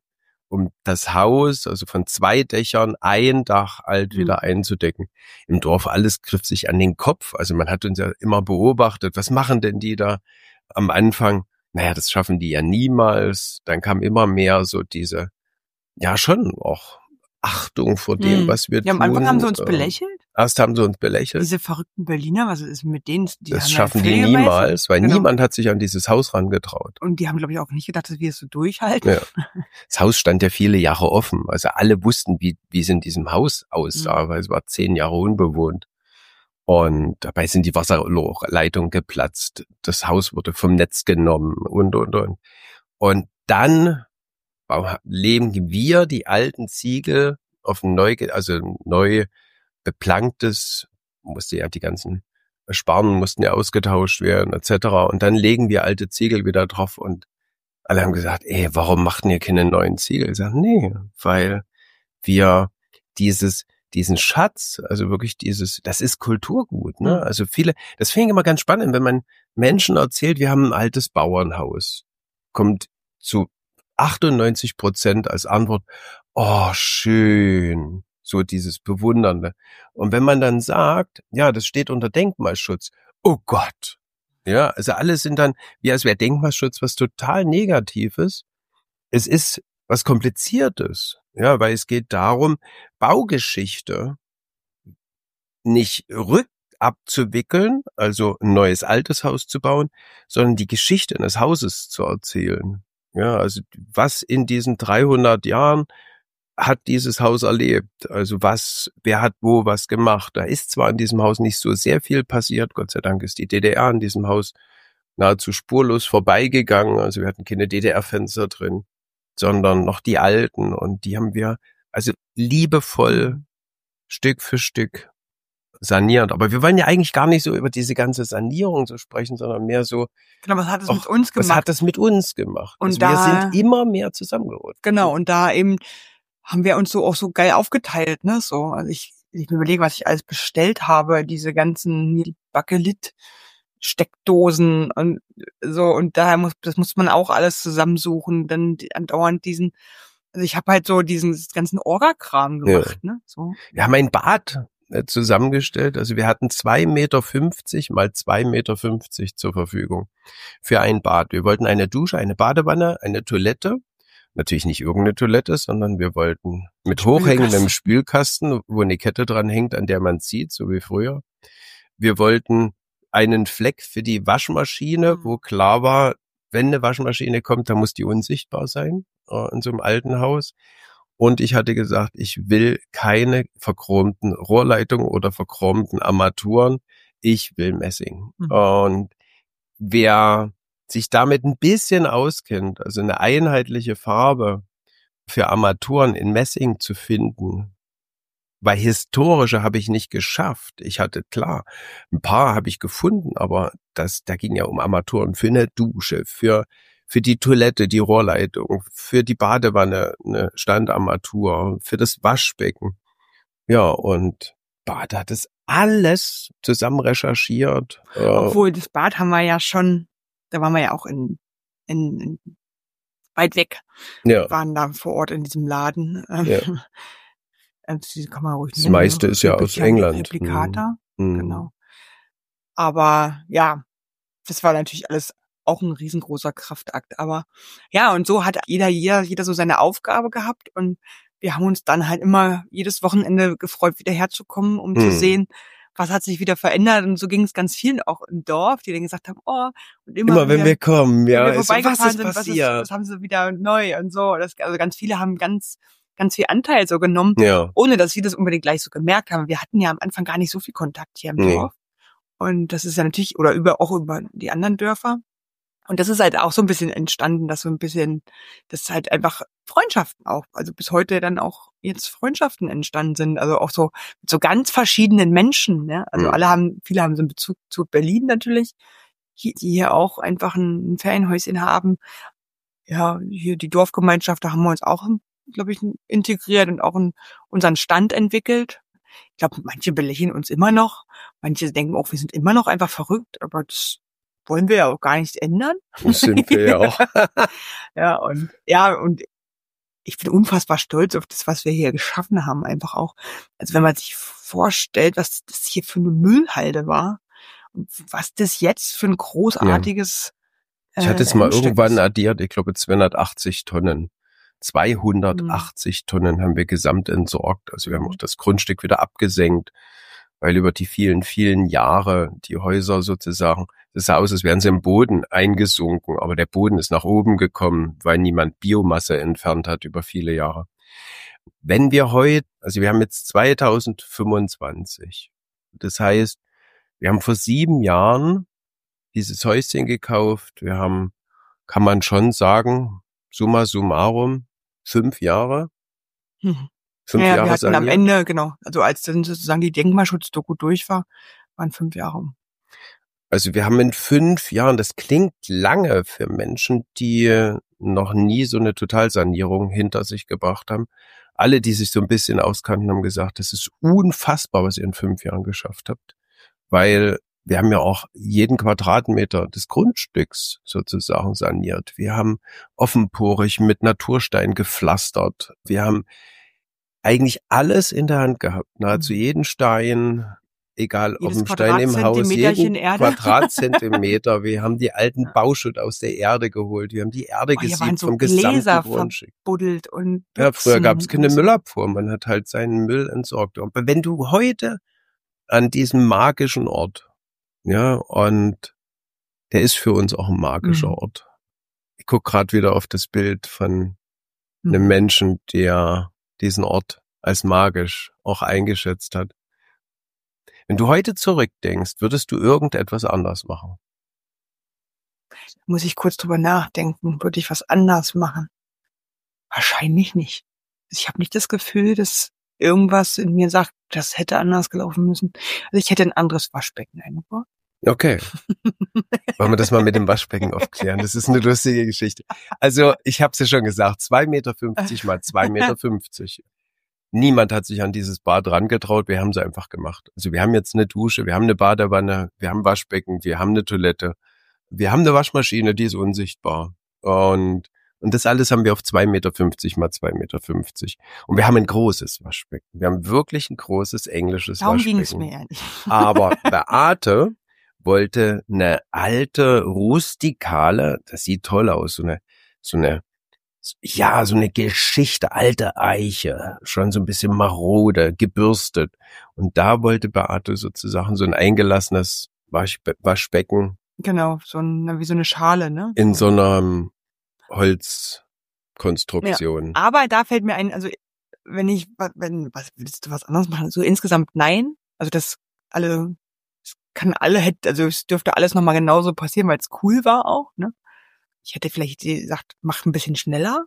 um das Haus, also von zwei Dächern, ein Dach alt wieder Mhm. einzudecken. Im Dorf alles griff sich an den Kopf. Also man hat uns ja immer beobachtet, was machen denn die da am Anfang? Naja, das schaffen die ja niemals. Dann kam immer mehr so diese, ja schon auch Achtung vor dem, Mhm. was wir Ja, tun. am Anfang haben sie uns Äh, belächelt. Erst haben sie uns belächelt. Diese verrückten Berliner, was ist mit denen? Die Das haben ja schaffen die Pflegeweise. niemals, weil Genau. niemand hat sich an dieses Haus rangetraut. Und die haben, glaube ich, auch nicht gedacht, dass wir es so durchhalten. Ja. Das Haus stand ja viele Jahre offen. Also alle wussten, wie wie es in diesem Haus aussah, Mhm. weil es war zehn Jahre unbewohnt. Und dabei sind die Wasserleitungen geplatzt. Das Haus wurde vom Netz genommen und, und, und. Und dann bau- legen wir die alten Ziegel auf ein neu, ge- also neu beplanktes, musste ja die ganzen Sparren mussten ja ausgetauscht werden, et cetera. Und dann legen wir alte Ziegel wieder drauf und alle haben gesagt, ey, warum macht ihr keine neuen Ziegel? Ich sage, nee, weil wir dieses, diesen Schatz, also wirklich dieses, das ist Kulturgut, ne? Mhm. Also viele, das finde ich immer ganz spannend, wenn man Menschen erzählt, wir haben ein altes Bauernhaus, kommt zu achtundneunzig Prozent als Antwort, oh, schön, so dieses Bewundernde. Und wenn man dann sagt, ja, das steht unter Denkmalschutz, oh Gott, ja, also alle sind dann, wie als wäre Denkmalschutz was total Negatives. Es ist was Kompliziertes, ja, weil es geht darum, Baugeschichte nicht rückabzuwickeln, also ein neues altes Haus zu bauen, sondern die Geschichte eines Hauses zu erzählen. Ja, also was in diesen dreihundert Jahren hat dieses Haus erlebt? Also was, wer hat wo was gemacht? Da ist zwar in diesem Haus nicht so sehr viel passiert, Gott sei Dank ist die D D R in diesem Haus nahezu spurlos vorbeigegangen, also wir hatten keine D D R-Fenster drin, sondern noch die alten und die haben wir also liebevoll Stück für Stück saniert. Aber wir wollen ja eigentlich gar nicht so über diese ganze Sanierung so sprechen, sondern mehr so, Genau, was hat es Och, mit uns was gemacht? hat das mit uns gemacht? Und Also da- wir sind immer mehr zusammengerückt. Genau, und da eben haben wir uns so auch so geil aufgeteilt, ne? So, also ich, ich mir überlege, was ich alles bestellt habe, diese ganzen Bakelit Steckdosen und so, und daher muss, das muss man auch alles zusammensuchen, dann die- andauernd diesen, also ich habe halt so diesen ganzen Orga-Kram gemacht, Ja. ne? So. Wir haben ein Bad äh, zusammengestellt. Also wir hatten zwei Meter fünfzig mal zwei Meter fünfzig zur Verfügung für ein Bad. Wir wollten eine Dusche, eine Badewanne, eine Toilette. Natürlich nicht irgendeine Toilette, sondern wir wollten mit hochhängendem Spülkasten, wo eine Kette dran hängt, an der man zieht, so wie früher. Wir wollten einen Fleck für die Waschmaschine, Mhm. wo klar war, wenn eine Waschmaschine kommt, dann muss die unsichtbar sein, äh, in so einem alten Haus. Und ich hatte gesagt, ich will keine verchromten Rohrleitungen oder verchromten Armaturen. Ich will Messing. Mhm. Und wer sich damit ein bisschen auskennt, also eine einheitliche Farbe für Armaturen in Messing zu finden, weil historische habe ich nicht geschafft. Ich hatte, klar, ein paar habe ich gefunden, aber das, da ging ja um Armaturen für eine Dusche, für für die Toilette, die Rohrleitung, für die Badewanne eine Standarmatur, für das Waschbecken. Ja, und Bad hat es alles zusammen recherchiert. Äh, Obwohl, das Bad haben wir ja schon, da waren wir ja auch in, in, in weit weg, ja, waren da vor Ort in diesem Laden. Ähm, Ja. Das kann man ruhig Das nennen, meiste ne? ist ja aus Replika- England. Replikata, Mhm. genau. Aber ja, das war natürlich alles auch ein riesengroßer Kraftakt. Aber ja, und so hat jeder, jeder, jeder so seine Aufgabe gehabt, und wir haben uns dann halt immer jedes Wochenende gefreut, wieder herzukommen, um zu Hm. sehen, was hat sich wieder verändert. Und so ging es ganz vielen auch im Dorf, die dann gesagt haben, oh, und immer, Immer wenn wir kommen, wenn ja, wir ist so, was vorbeigefahren ist sind, was, ist, passiert? was haben sie wieder neu und so. Das, also ganz viele haben ganz, ganz viel Anteil so genommen, Ja, ohne dass sie das unbedingt gleich so gemerkt haben. Wir hatten ja am Anfang gar nicht so viel Kontakt hier im Nee. Dorf. Und das ist ja natürlich, oder über, auch über die anderen Dörfer. Und das ist halt auch so ein bisschen entstanden, dass so ein bisschen, das halt einfach Freundschaften auch, also bis heute dann auch jetzt Freundschaften entstanden sind, also auch so mit so ganz verschiedenen Menschen, ne? Also Mhm. alle haben, viele haben so einen Bezug zu Berlin natürlich, die hier auch einfach ein Ferienhäuschen haben. Ja, hier die Dorfgemeinschaft, da haben wir uns auch, glaube ich, integriert und auch in unseren Stand entwickelt. Ich glaube, manche belächeln uns immer noch, manche denken auch, wir sind immer noch einfach verrückt, aber das wollen wir ja auch gar nicht ändern. das sind wir ja auch. Ja, und ja, und ich bin unfassbar stolz auf das, was wir hier geschaffen haben, einfach auch. Also wenn man sich vorstellt, was das hier für eine Müllhalde war und was das jetzt für ein großartiges Ich hatte es äh, mal Endstück irgendwann ist. addiert, ich glaube zweihundertachtzig Tonnen. zweihundertachtzig Tonnen haben wir gesamt entsorgt. Also wir haben auch das Grundstück wieder abgesenkt, weil über die vielen, vielen Jahre die Häuser sozusagen, das sah aus, als wären sie im Boden eingesunken, aber der Boden ist nach oben gekommen, weil niemand Biomasse entfernt hat über viele Jahre. Wenn wir heute, also wir haben jetzt zweitausendfünfundzwanzig, das heißt, wir haben vor sieben Jahren dieses Häuschen gekauft, wir haben, kann man schon sagen, summa summarum, fünf Jahre, Mhm. fünf Ja, wir Jahre hatten am saniert. Ende, genau, also als dann sozusagen die Denkmalschutzdoku durch war, waren fünf Jahre um. Also wir haben in fünf Jahren, das klingt lange für Menschen, die noch nie so eine Totalsanierung hinter sich gebracht haben. Alle, die sich so ein bisschen auskannten, haben gesagt, das ist unfassbar, was ihr in fünf Jahren geschafft habt. Weil wir haben ja auch jeden Quadratmeter des Grundstücks sozusagen saniert. Wir haben offenporig mit Naturstein gepflastert. Wir haben eigentlich alles in der Hand gehabt, nahezu jeden Stein, egal ob Jedes ein Stein im Haus, Quadratzentimeterchen jeden Erde. Quadratzentimeter. Wir haben die alten Bauschutt aus der Erde geholt. Wir haben die Erde Oh, hier waren gesiebt so vom Gläser gesamten Grundstück. verbuddelt und Ja, früher Büchsen gab es keine und so. Müllabfuhr. Man hat halt seinen Müll entsorgt. Und wenn du heute an diesem magischen Ort, ja, und der ist für uns auch ein magischer Mhm. Ort. Ich guck gerade wieder auf das Bild von einem Mhm. Menschen, der diesen Ort als magisch auch eingeschätzt hat. Wenn du heute zurückdenkst, würdest du irgendetwas anders machen? Muss ich kurz drüber nachdenken, würde ich was anders machen? Wahrscheinlich nicht. Ich habe nicht das Gefühl, dass irgendwas in mir sagt, das hätte anders gelaufen müssen. Also ich hätte ein anderes Waschbecken eingebaut. Okay. Wollen wir das mal mit dem Waschbecken aufklären? Das ist eine lustige Geschichte. Also, ich habe es ja schon gesagt, zwei Meter fünfzig mal zwei Meter fünfzig. Niemand hat sich an dieses Bad rangetraut, wir haben es einfach gemacht. Also wir haben jetzt eine Dusche, wir haben eine Badewanne, wir haben ein Waschbecken, wir haben eine Toilette, wir haben eine Waschmaschine, die ist unsichtbar. Und und das alles haben wir auf zwei Meter fünfzig mal zwei Meter fünfzig. Und wir haben ein großes Waschbecken. Wir haben wirklich ein großes englisches Darum Waschbecken. ging es mir ja nicht. Aber Beate wollte eine alte, rustikale, das sieht toll aus, so eine, so eine, ja, so eine Geschichte, alte Eiche, schon so ein bisschen marode, gebürstet. Und da wollte Beate sozusagen so ein eingelassenes Waschbe- Waschbecken Genau, so ein, wie so eine Schale, ne? in so einer Holzkonstruktion. Aber da fällt mir ein, also wenn ich, wenn, was willst du was anderes machen? So insgesamt nein. Also das alle, es kann alle, hätte, also es dürfte alles nochmal genauso passieren, weil es cool war auch, ne? Ich hätte vielleicht gesagt, mach ein bisschen schneller.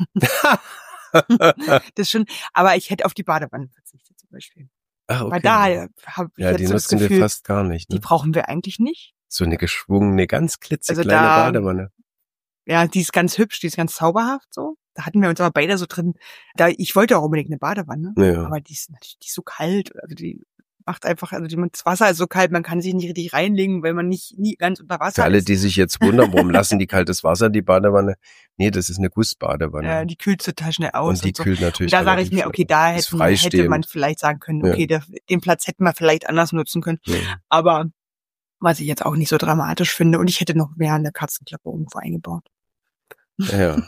Das schon, aber ich hätte auf die Badewanne verzichtet zum Beispiel. Ah, okay. Weil da habe ich Ja, jetzt die so das nutzen wir Gefühl, fast gar nicht. die Ne? brauchen wir eigentlich nicht. So eine geschwungene, ganz klitzekleine Also da- Badewanne. Ja, die ist ganz hübsch, die ist ganz zauberhaft so. Da hatten wir uns aber beide so drin. Da ich wollte auch unbedingt eine Badewanne, Ja. aber die ist natürlich die ist so kalt. Also die macht einfach, also die, das Wasser ist so kalt, man kann sich nicht richtig reinlegen, weil man nicht nie ganz unter Wasser Für alle, ist. die sich jetzt wundern, warum lassen die kaltes Wasser in die Badewanne? Nee, das ist eine Gussbadewanne. Äh, die kühlt total schnell aus. und die und so. kühlt natürlich. Und da sage ich relativ mir, okay, da Ist hätte, hätte freistehend. man vielleicht sagen können, Ja. okay, der, den Platz hätten wir vielleicht anders nutzen können. Ja. Aber was ich jetzt auch nicht so dramatisch finde, und ich hätte noch mehr eine Katzenklappe irgendwo eingebaut. Ja.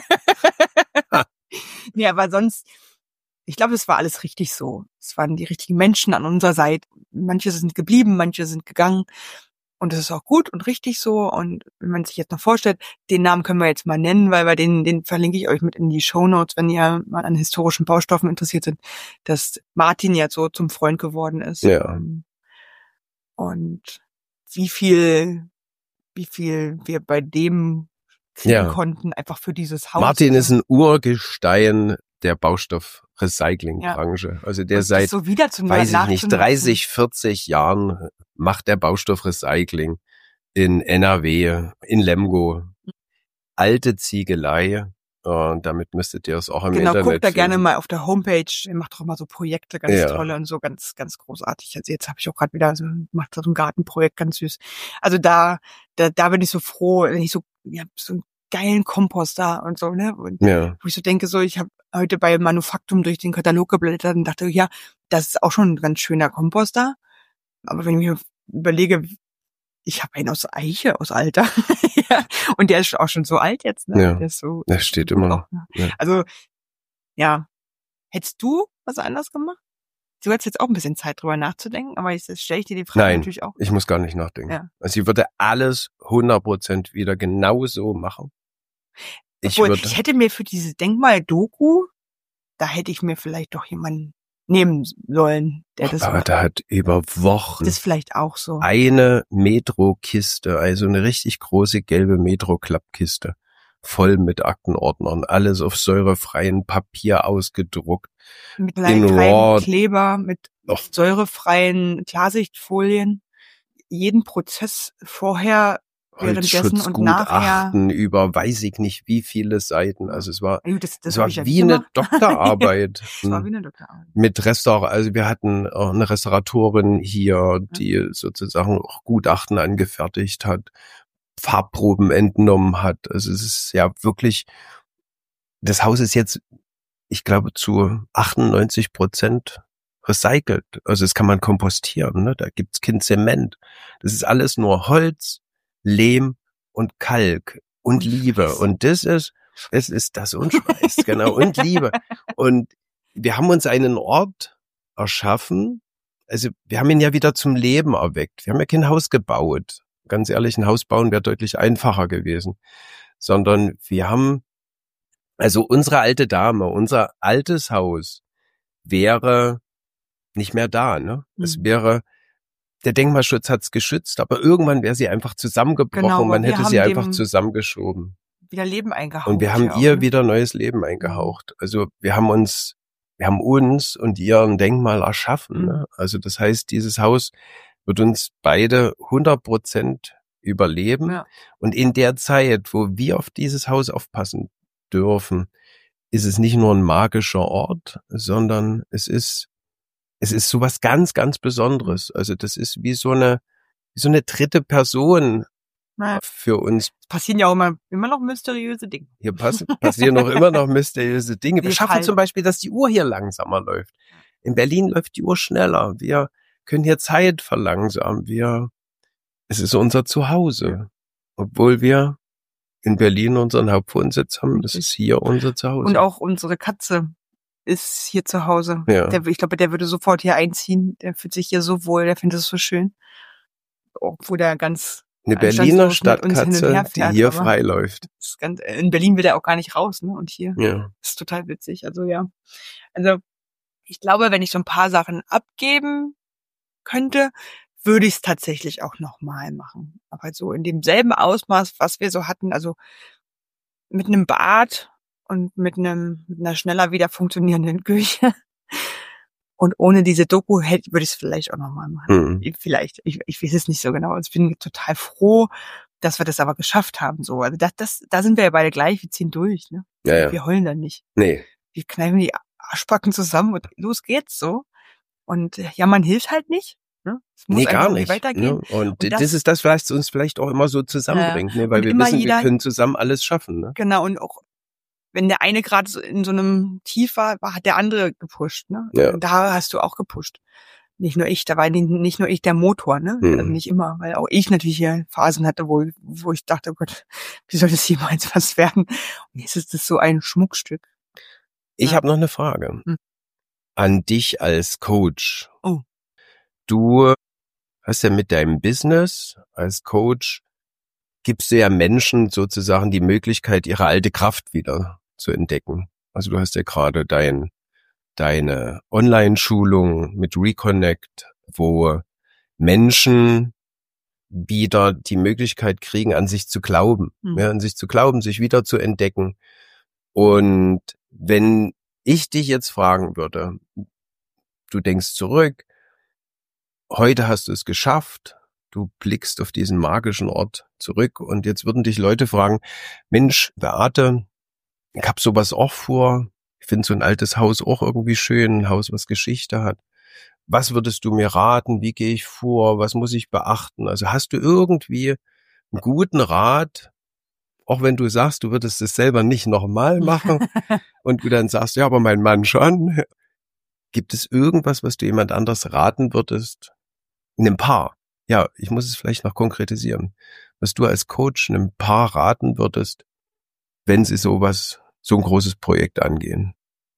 Ja, aber sonst, ich glaube, es war alles richtig so. Es waren die richtigen Menschen an unserer Seite. Manche sind geblieben, manche sind gegangen. Und das ist auch gut und richtig so. Und wenn man sich jetzt noch vorstellt, den Namen können wir jetzt mal nennen, weil wir den, den verlinke ich euch mit in die Shownotes, wenn ihr mal an historischen Baustoffen interessiert sind, dass Martin jetzt so zum Freund geworden ist. Ja. Und wie viel, wie viel wir bei dem kriegen Ja. konnten, einfach für dieses Haus. Martin ist ein Urgestein der Baustoff-Recycling-Branche. Also der Und das seit, so wieder zu weiß ich nicht, nachzunutzen. dreißig, vierzig Jahren macht der Baustoff-Recycling in N R W, in Lemgo. Alte Ziegelei. Und damit müsstet ihr es auch im Genau, Internet guckt da finden. gerne mal auf der Homepage. Er macht doch immer so Projekte, ganz Ja. tolle und so, ganz, ganz großartig. Also jetzt habe ich auch gerade wieder so, macht so ein Gartenprojekt, ganz süß. Also da, da, da bin ich so froh, wenn ich so, ja, so ein geilen Kompost da und so, ne? Und Ja. wo ich so denke, so, ich habe heute bei Manufaktum durch den Katalog geblättert und dachte, ja, das ist auch schon ein ganz schöner Kompost da. Aber wenn ich mir überlege, ich habe einen aus Eiche, aus Alter. Ja, und der ist auch schon so alt jetzt, ne? Ja. Der ist so, Das steht immer noch. auch, ne? Ja. Also, ja. Hättest du was anderes gemacht? Du hättest jetzt auch ein bisschen Zeit drüber nachzudenken, aber jetzt stelle ich dir die Frage Nein, natürlich auch. ich muss gar nicht nachdenken. Ja. Also ich würde alles hundert Prozent wieder genauso machen. Ich Obwohl, würde, ich hätte mir für diese Denkmal-Doku, da hätte ich mir vielleicht doch jemanden nehmen sollen, der das aber macht. da hat über Wochen Das ist vielleicht auch so. eine Metro-Kiste, also eine richtig große gelbe Metro-Klappkiste, voll mit Aktenordnern, alles auf säurefreiem Papier ausgedruckt. Mit in freiem Raw- Kleber, mit Och. säurefreien Klarsichtfolien. Jeden Prozess vorher, währenddessen und nachher. Holzschutzgutachten über weiß ich nicht wie viele Seiten. Also es war, Ja, Das, das es war hab ich ja wie nicht eine gemacht. Doktorarbeit. Das war wie eine Doktorarbeit. Mit Restaurant, also wir hatten auch eine Restauratorin hier, die sozusagen auch Gutachten angefertigt hat, Farbproben entnommen hat. Also es ist ja wirklich, das Haus ist jetzt, ich glaube, zu achtundneunzig Prozent recycelt. Also das kann man kompostieren, ne? Da gibt's kein Zement. Das ist alles nur Holz, Lehm und Kalk und Liebe. Und das ist, das ist das und Schweiß, genau, und Liebe. Und wir haben uns einen Ort erschaffen, also wir haben ihn ja wieder zum Leben erweckt. Wir haben ja kein Haus gebaut. Ganz ehrlich, ein Haus bauen wäre deutlich einfacher gewesen. Sondern wir haben, also unsere alte Dame, unser altes Haus wäre nicht mehr da, ne? Mhm. Es wäre, der Denkmalschutz hat's geschützt, aber irgendwann wäre sie einfach zusammengebrochen Genau, und man aber wir hätte sie haben einfach dem zusammengeschoben. Wieder Leben eingehaucht. Und wir haben ja, ihr ne? wieder neues Leben eingehaucht. Also wir haben uns, wir haben uns und ihr ein Denkmal erschaffen. Mhm. Ne? Also das heißt, dieses Haus wird uns beide hundert Prozent überleben. Ja. Und in der Zeit, wo wir auf dieses Haus aufpassen dürfen, ist es nicht nur ein magischer Ort, sondern es ist, es ist sowas ganz, ganz Besonderes. Also das ist wie so eine, wie so eine dritte Person Naja, für uns. es passieren ja auch immer, immer noch mysteriöse Dinge. Hier pass, passieren noch immer noch mysteriöse Dinge. Wir Wir schaffen fallen. zum Beispiel, dass die Uhr hier langsamer läuft. In Berlin läuft die Uhr schneller. Wir können hier Zeit verlangsamen. Wir, es ist unser Zuhause. Obwohl wir in Berlin unseren Hauptwohnsitz haben, das ist hier unser Zuhause. Und auch unsere Katze ist hier zu Hause. Ja. Der, ich glaube, der würde sofort hier einziehen. Der fühlt sich hier so wohl, der findet es so schön. Obwohl der ganz eine Berliner anstandslos mit uns hin und Stadtkatze, her die fährt, hier aber frei läuft. das ist ganz, in Berlin will der auch gar nicht raus, ne? Und hier Ja. ist total witzig. Also ja. Also ich glaube, wenn ich so ein paar Sachen abgeben könnte, würde ich es tatsächlich auch nochmal machen. Aber so in demselben Ausmaß, was wir so hatten, also mit einem Bad und mit einem mit einer schneller wieder funktionierenden Küche und ohne diese Doku hätte würde ich es vielleicht auch nochmal machen. Mhm. Vielleicht, ich, ich weiß es nicht so genau. Ich bin total froh, dass wir das aber geschafft haben. So, also das, das, da sind wir ja beide gleich. Wir ziehen durch, ne? Ja, ja. Wir heulen dann nicht. Nee. Wir kneifen die Arschbacken zusammen und los geht's so. Und äh, ja, man hilft halt nicht. Ne? Es muss Nee, einfach gar irgendwie nicht. weitergehen. Ne? Und, Und das, das- ist das, was uns vielleicht auch immer so zusammenbringt, ne? Weil Und wir immer wissen, jeder- wir können zusammen alles schaffen. Ne? Genau, und auch wenn der eine gerade so in so einem Tief war, war- hat der andere gepusht. Ne? Ja. Und da hast du auch gepusht. Nicht nur ich, da war nicht nicht nur ich der Motor, ne? Mhm. Also nicht immer, weil auch ich natürlich hier Phasen hatte, wo, wo ich dachte, oh Gott, wie soll das jemals was werden? Und jetzt ist das so ein Schmuckstück. Ich Ja. habe noch eine Frage Hm. an dich als Coach. Oh. Du hast ja mit deinem Business als Coach, gibst du ja Menschen sozusagen die Möglichkeit, ihre alte Kraft wieder zu entdecken. Also du hast ja gerade dein, deine Online-Schulung mit Reconnect, wo Menschen wieder die Möglichkeit kriegen, an sich zu glauben, Mhm. ja, an sich zu glauben, sich wieder zu entdecken. Und wenn ich dich jetzt fragen würde, du denkst zurück, heute hast du es geschafft, du blickst auf diesen magischen Ort zurück und jetzt würden dich Leute fragen, Mensch, Beate, ich hab sowas auch vor, ich finde so ein altes Haus auch irgendwie schön, ein Haus, was Geschichte hat. Was würdest du mir raten? Wie gehe ich vor? Was muss ich beachten? Also hast du irgendwie einen guten Rat, auch wenn du sagst, du würdest es selber nicht nochmal machen und du dann sagst, ja, aber mein Mann schon. Gibt es irgendwas, was du jemand anders raten würdest? Einem Paar. Ja, ich muss es vielleicht noch konkretisieren. Was du als Coach einem Paar raten würdest, wenn sie sowas, so ein großes Projekt angehen?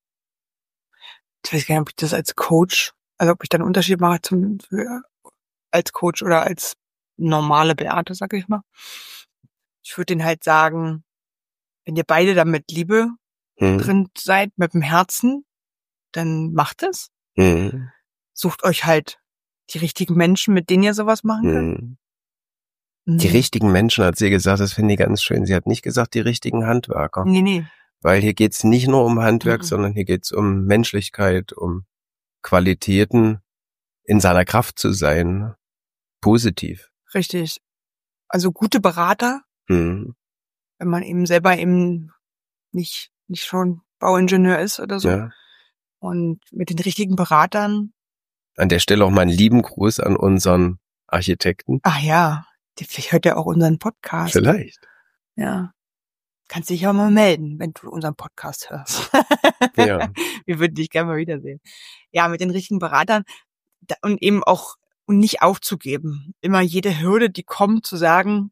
Ich weiß gar nicht, ob ich das als Coach, also ob ich da einen Unterschied mache zum, für, als Coach oder als normale Beate, sag ich mal. Ich würde denen halt sagen, wenn ihr beide da mit Liebe hm. drin seid, mit dem Herzen, dann macht es. Hm. Sucht euch halt die richtigen Menschen, mit denen ihr sowas machen könnt. Hm. Die hm. richtigen Menschen, hat sie gesagt, das finde ich ganz schön. Sie hat nicht gesagt, die richtigen Handwerker. Nee, nee. Weil hier geht's nicht nur um Handwerk, Mhm. sondern hier geht's um Menschlichkeit, um Qualitäten, in seiner Kraft zu sein. Positiv. Richtig. Also gute Berater, Mhm. wenn man eben selber eben nicht, nicht schon Bauingenieur ist oder so. Ja. Und mit den richtigen Beratern. An der Stelle auch mal einen lieben Gruß an unseren Architekten. Ach ja, vielleicht hört er auch unseren Podcast. Vielleicht. Ja. Kannst dich auch mal melden, wenn du unseren Podcast hörst. Ja. Wir würden dich gerne mal wiedersehen. Ja, mit den richtigen Beratern da, und eben auch und nicht aufzugeben. Immer jede Hürde, die kommt, zu sagen,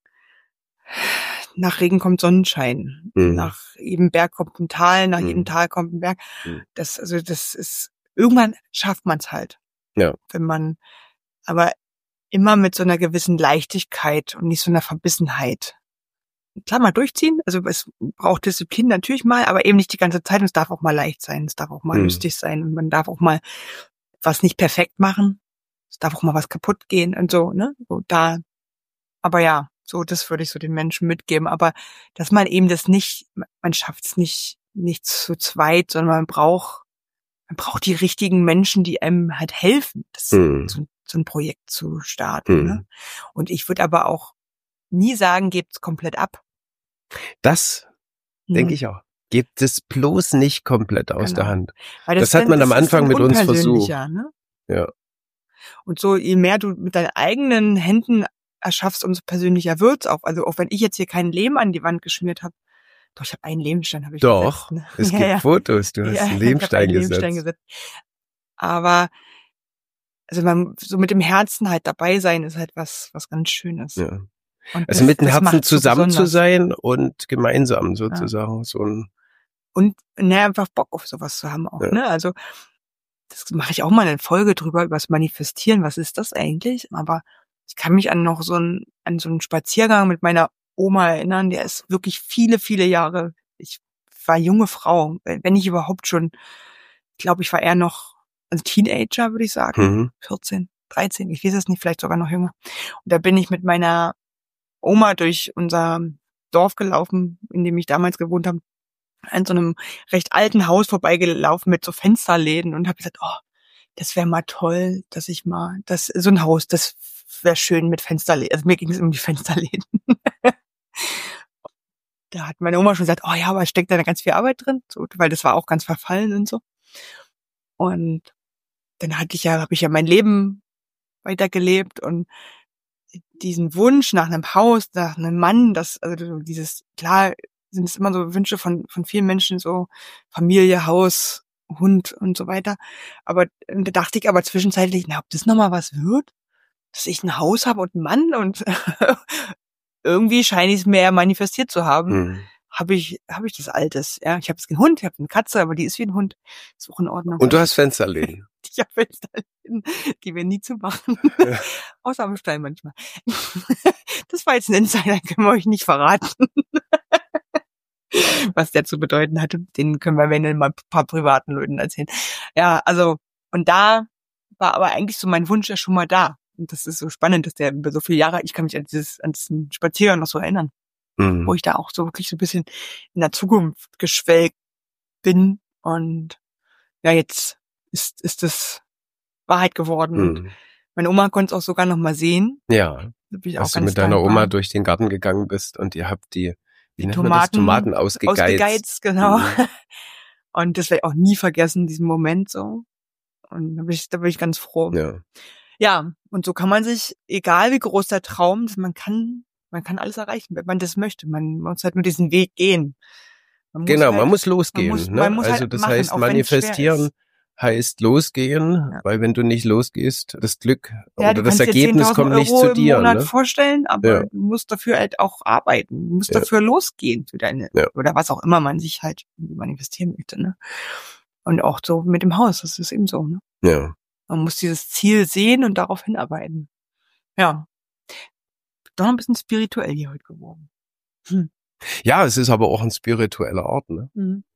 nach Regen kommt Sonnenschein, mhm. nach jedem Berg kommt ein Tal, nach mhm. jedem Tal kommt ein Berg. Mhm. Das, also das ist, irgendwann schafft man es halt. Ja. Wenn man, aber immer mit so einer gewissen Leichtigkeit und nicht so einer Verbissenheit. Klar, mal durchziehen, also es braucht Disziplin natürlich mal, aber eben nicht die ganze Zeit und es darf auch mal leicht sein, es darf auch mal mhm. lustig sein und man darf auch mal was nicht perfekt machen, es darf auch mal was kaputt gehen und so, ne, so da, aber ja, so, das würde ich so den Menschen mitgeben, aber dass man eben das nicht, man schafft es nicht, nicht zu zweit, sondern man braucht, man braucht die richtigen Menschen, die einem halt helfen, das, mhm. so, so ein Projekt zu starten, mhm. ne, und ich würde aber auch nie sagen, gebt's komplett ab. Das hm. denke ich auch. Gebt es bloß nicht komplett aus Genau. der Hand. Weil das, Das hat dann, man das am Anfang mit uns versucht. Ne? Ja. Und so, je mehr du mit deinen eigenen Händen erschaffst, umso persönlicher wird's auch. Also auch wenn ich jetzt hier keinen Lehm an die Wand geschmiert habe. Doch, ich habe einen Lehmstein, habe ich Doch, gesetzt. Ne? es ja, gibt ja. Fotos, du hast ja, einen Lehmstein, ich hab einen gesetzt. Lehmstein gesetzt. Aber also man so mit dem Herzen halt dabei sein ist halt was was ganz Schönes. Ja. Und also das, mit dem Herzen so zusammen besonders. zu sein und gemeinsam sozusagen ja. so ein und ne, einfach Bock auf sowas zu haben auch, ja. ne? Also das mache ich auch mal eine Folge drüber, über das Manifestieren. Was ist das eigentlich? Aber ich kann mich an noch so einen, an so einen Spaziergang mit meiner Oma erinnern. Der ist wirklich viele, viele Jahre. Ich war junge Frau, wenn ich überhaupt schon. Ich glaube, ich war eher noch also Teenager, würde ich sagen. Mhm. vierzehn, dreizehn, ich weiß es nicht, vielleicht sogar noch jünger. Und da bin ich mit meiner Oma durch unser Dorf gelaufen, in dem ich damals gewohnt habe. An so einem recht alten Haus vorbeigelaufen mit so Fensterläden und habe gesagt, oh, das wäre mal toll, dass ich mal, das so ein Haus, das wäre schön mit Fensterläden. Also mir ging es um die Fensterläden. Da hat meine Oma schon gesagt, oh ja, aber steckt da ganz viel Arbeit drin, so, weil das war auch ganz verfallen und so. Und dann hatte ich ja, habe ich ja mein Leben weitergelebt und diesen Wunsch nach einem Haus, nach einem Mann, das, also dieses, klar, sind es immer so Wünsche von von vielen Menschen, so Familie, Haus, Hund und so weiter. Aber da dachte ich aber zwischenzeitlich, na, ob das nochmal was wird, dass ich ein Haus habe und einen Mann und irgendwie scheine ich es mehr manifestiert zu haben. Hm. Habe ich habe ich das Altes. Ja, ich habe jetzt einen Hund, ich habe eine Katze, aber die ist wie ein Hund. Ist auch in Ordnung. Und du hast Fensterläden. Ich habe Fensterläden, die wir nie zu machen. Ja. Außer am Stall manchmal. Das war jetzt ein Insider, können wir euch nicht verraten. Was der zu bedeuten hatte, den können wir wenn mal ein paar privaten Leuten erzählen. Ja, also, und da war aber eigentlich so mein Wunsch ja schon mal da. Und das ist so spannend, dass der über so viele Jahre, ich kann mich an dieses, an diesen Spaziergang noch so erinnern, mhm. wo ich da auch so wirklich so ein bisschen in der Zukunft geschwelgt bin. Und ja, jetzt ist, ist das Wahrheit geworden. Mhm. Und meine Oma konnte es auch sogar noch mal sehen. Ja, da bin ich dass auch du ganz mit deiner dankbar. Oma durch den Garten gegangen bist und ihr habt die Wie nennt man das? Tomaten, Tomaten ausgegeizt. ausgegeizt, genau. Mhm. Und das werde ich auch nie vergessen, diesen Moment so. Und da bin ich, da bin ich ganz froh. Ja. Ja, und so kann man sich, egal wie groß der Traum ist, man kann, Man kann alles erreichen, wenn man das möchte. Man muss halt nur diesen Weg gehen. Man muss Genau, halt, man muss losgehen. man muss, ne? man muss Also halt das machen, heißt, auch wenn es schwer manifestieren ist. heißt losgehen, Ja. weil wenn du nicht losgehst, das Glück Ja, oder du das kannst dir Ergebnis zehntausend kommt nicht Euro zu im dir. Monat Ne? vorstellen, aber Ja. du musst dafür halt auch arbeiten. Du musst Ja. dafür losgehen für deine, Ja. oder was auch immer man sich halt manifestieren möchte, ne? Und auch so mit dem Haus, das ist eben so, ne? Ja. Man muss dieses Ziel sehen und darauf hinarbeiten. Ja. Doch ein bisschen spirituell hier heute geworden. Hm. ja, es ist aber auch ein spiritueller Ort. Ne? Mhm.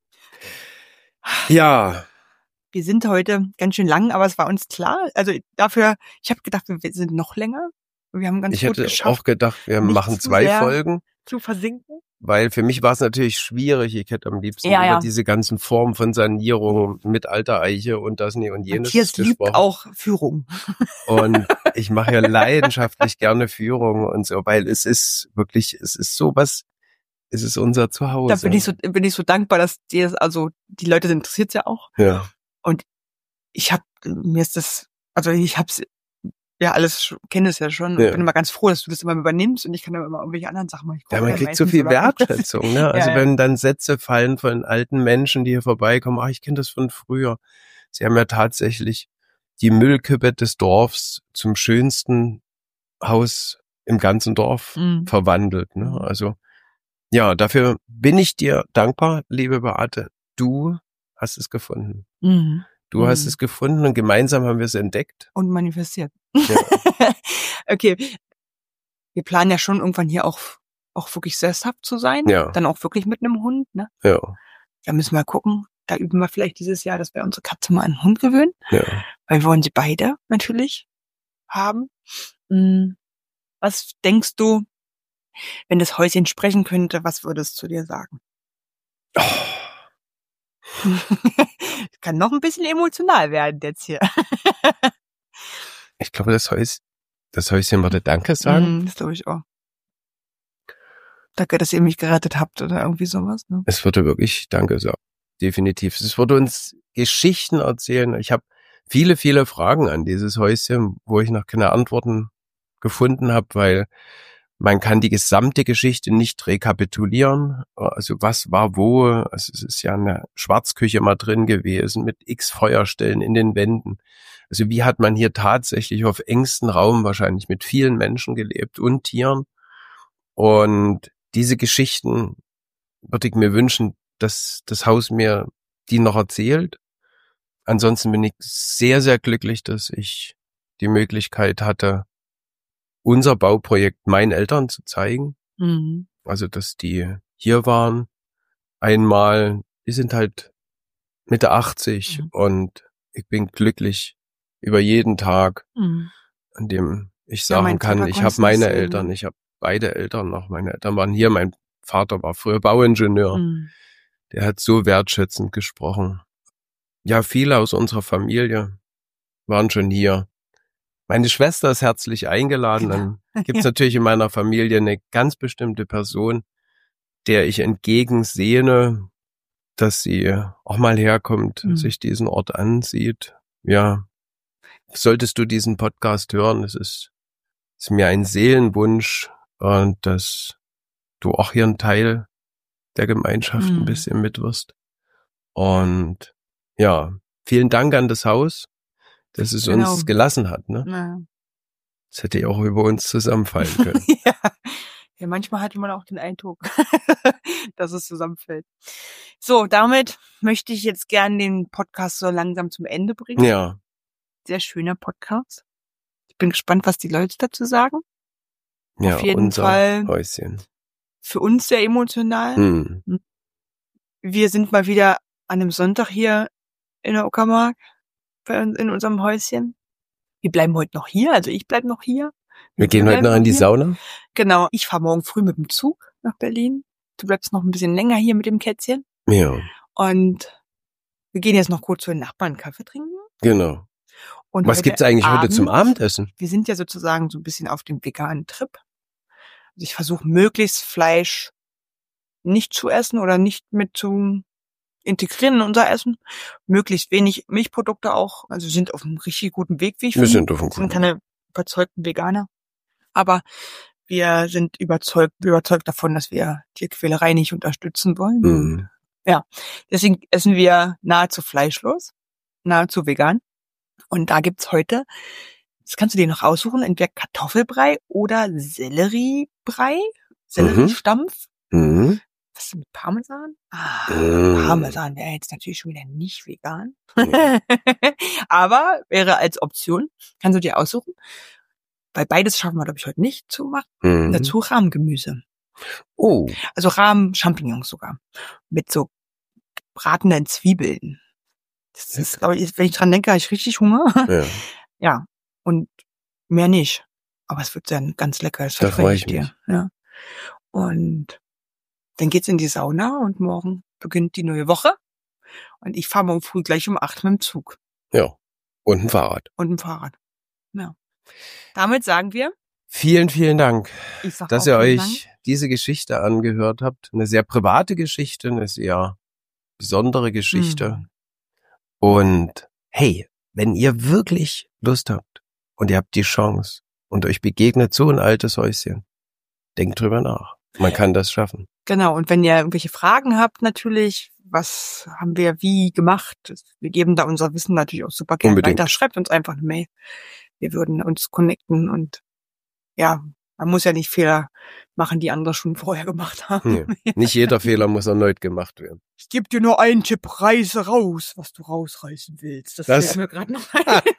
Ja, Wir sind heute ganz schön lang, aber es war uns klar. Also dafür, ich habe gedacht, wir sind noch länger. Wir haben ganz ich gut hätte geschafft, auch gedacht, wir nicht machen zu zwei sehr Folgen, zu versinken. weil für mich war es natürlich schwierig. Ich hätte am liebsten Ja, über ja. diese ganzen Formen von Sanierung mit alter Eiche und das nie und jenes Matthias liebt gesprochen. auch Führung. Und ich mache ja leidenschaftlich gerne Führung und so, weil es ist wirklich, es ist sowas, es ist unser Zuhause. Da bin ich so, bin ich so dankbar, dass dir, also die Leute interessiert ja auch. Ja. Und ich habe, mir ist das, also ich hab's ja alles, kenne es ja schon und Ja. bin immer ganz froh, dass du das immer übernimmst und ich kann dann immer irgendwelche anderen Sachen machen. Ich Ja, koche man dann kriegt so meistens viel oder- Wertschätzung, ne? Also Ja, ja. wenn dann Sätze fallen von alten Menschen, die hier vorbeikommen, ach, ich kenne das von früher. Sie haben ja tatsächlich die Müllkippe des Dorfs zum schönsten Haus im ganzen Dorf Mhm. verwandelt, ne? Mhm. Also, ja, dafür bin ich dir dankbar, liebe Beate. Du hast es gefunden. Mhm. Du hast Mhm. es gefunden und gemeinsam haben wir es entdeckt. Und manifestiert. Ja. Okay. Wir planen ja schon irgendwann hier auch, auch wirklich sesshaft zu sein. Ja. Dann auch wirklich mit einem Hund, ne? Ja, Da müssen wir gucken. Da üben wir vielleicht dieses Jahr, dass wir unsere Katze mal an einen Hund gewöhnen. ja. Weil wir wollen sie beide natürlich haben. Hm. Was denkst du, wenn das Häuschen sprechen könnte, was würde es zu dir sagen? Oh, Kann noch ein bisschen emotional werden jetzt hier. ich glaube, das Haus, das Häuschen würde Danke sagen. Mm, das glaube ich auch. Danke, dass ihr mich gerettet habt oder irgendwie sowas. Ne? Es würde wirklich Danke sagen. Definitiv. Es würde uns Geschichten erzählen. Ich habe viele, viele Fragen an dieses Häuschen, wo ich noch keine Antworten gefunden habe, weil man kann die gesamte Geschichte nicht rekapitulieren. Also was war wo? Also es ist ja eine Schwarzküche mal drin gewesen mit x Feuerstellen in den Wänden. Also wie hat man hier tatsächlich auf engstem Raum wahrscheinlich mit vielen Menschen gelebt und Tieren? Und diese Geschichten würde ich mir wünschen, dass das Haus mir die noch erzählt. Ansonsten bin ich sehr, sehr glücklich, dass ich die Möglichkeit hatte, unser Bauprojekt meinen Eltern zu zeigen. Mhm. Also, dass die hier waren. Einmal, die sind halt Mitte achtzig Mhm. und ich bin glücklich über jeden Tag, Mhm. an dem ich Ja, sagen mein kann, Vater ich konntest habe du meine sehen, Eltern, ne? ich habe beide Eltern noch. Meine Eltern waren hier, mein Vater war früher Bauingenieur. Mhm. Der hat so wertschätzend gesprochen. Ja, viele aus unserer Familie waren schon hier. Meine Schwester ist herzlich eingeladen. Genau. Dann gibt's natürlich in meiner Familie eine ganz bestimmte Person, der ich entgegensehne, dass sie auch mal herkommt, Mhm. sich diesen Ort ansieht. Ja, solltest du diesen Podcast hören, es ist, ist mir ein Seelenwunsch, und dass du auch hier ein Teil der Gemeinschaft Mhm. ein bisschen mit wirst. Und ja, vielen Dank an das Haus, dass es Genau. uns gelassen hat. Ne? Ja. Das hätte ja auch über uns zusammenfallen können. ja. Ja, manchmal hatte man auch den Eindruck, dass es zusammenfällt. So, damit möchte ich jetzt gern den Podcast so langsam zum Ende bringen. Ja, Sehr schöner Podcast. Ich bin gespannt, was die Leute dazu sagen. ja, Auf jeden unser Fall. Häuschen. Für uns sehr emotional. Hm. Wir sind mal wieder an einem Sonntag hier in der Uckermark, bei uns in unserem Häuschen. Wir bleiben heute noch hier, also ich bleib noch hier. Wir gehen heute bleiben noch in die hier. Sauna. Genau, ich fahre morgen früh mit dem Zug nach Berlin. Du bleibst noch ein bisschen länger hier mit dem Kätzchen. Ja, Und wir gehen jetzt noch kurz zu den Nachbarn Kaffee trinken. genau. Und Was heute gibt's eigentlich heute Abend, zum Abendessen? Wir sind ja sozusagen so ein bisschen auf dem veganen Trip. Also ich versuche möglichst Fleisch nicht zu essen oder nicht mit zu integrieren in unser Essen. Möglichst wenig Milchprodukte auch. Also wir sind auf einem richtig guten Weg, wie ich Wir finde. sind auf dem Wir sind guten keine überzeugten Veganer. Aber wir sind überzeugt, überzeugt davon, dass wir Tierquälerei nicht unterstützen wollen. Mhm. Ja, deswegen essen wir nahezu fleischlos, nahezu vegan. Und da gibt's heute, das kannst du dir noch aussuchen, entweder Kartoffelbrei oder Selleriebrei, Selleriestampf. Mhm. Was ist denn mit Parmesan? Ah, Mhm. Parmesan wäre jetzt natürlich schon wieder nicht vegan. Mhm. Aber wäre als Option, kannst du dir aussuchen. Weil beides schaffen wir, glaube ich, heute nicht zu machen. Mhm. Dazu Rahmgemüse. Oh. Also Rahmen-Champignons sogar. Mit so gebratenen Zwiebeln. Das ist, glaube ich, wenn ich dran denke, habe ich richtig Hunger. Ja. Ja. Und mehr nicht. Aber es wird dann ganz lecker. Das Da verspreche freue ich ich dir. mich. Ja. Und dann geht's in die Sauna und morgen beginnt die neue Woche. Und ich fahre morgen früh gleich um acht mit dem Zug Ja. Und ein Fahrrad. und dem Fahrrad. Ja. Damit sagen wir, Vielen, vielen Dank, ich sag dass auch ihr vielen euch diese Geschichte angehört habt. Eine sehr private Geschichte, eine sehr besondere Geschichte. Dank. Und hey, wenn ihr wirklich Lust habt und ihr habt die Chance und euch begegnet so ein altes Häuschen, denkt drüber nach. Man kann das schaffen. Genau, und wenn ihr irgendwelche Fragen habt natürlich, was haben wir wie gemacht, wir geben da unser Wissen natürlich auch super gerne Unbedingt. weiter. Schreibt uns einfach eine Mail. Wir würden uns connecten und ja, man muss ja nicht Fehler machen, die andere schon vorher gemacht haben. Nee, nicht jeder Fehler muss erneut gemacht werden. Ich gebe dir nur einen Tipp, reiße raus, was du rausreißen willst. Das, Das- fällt mir gerade noch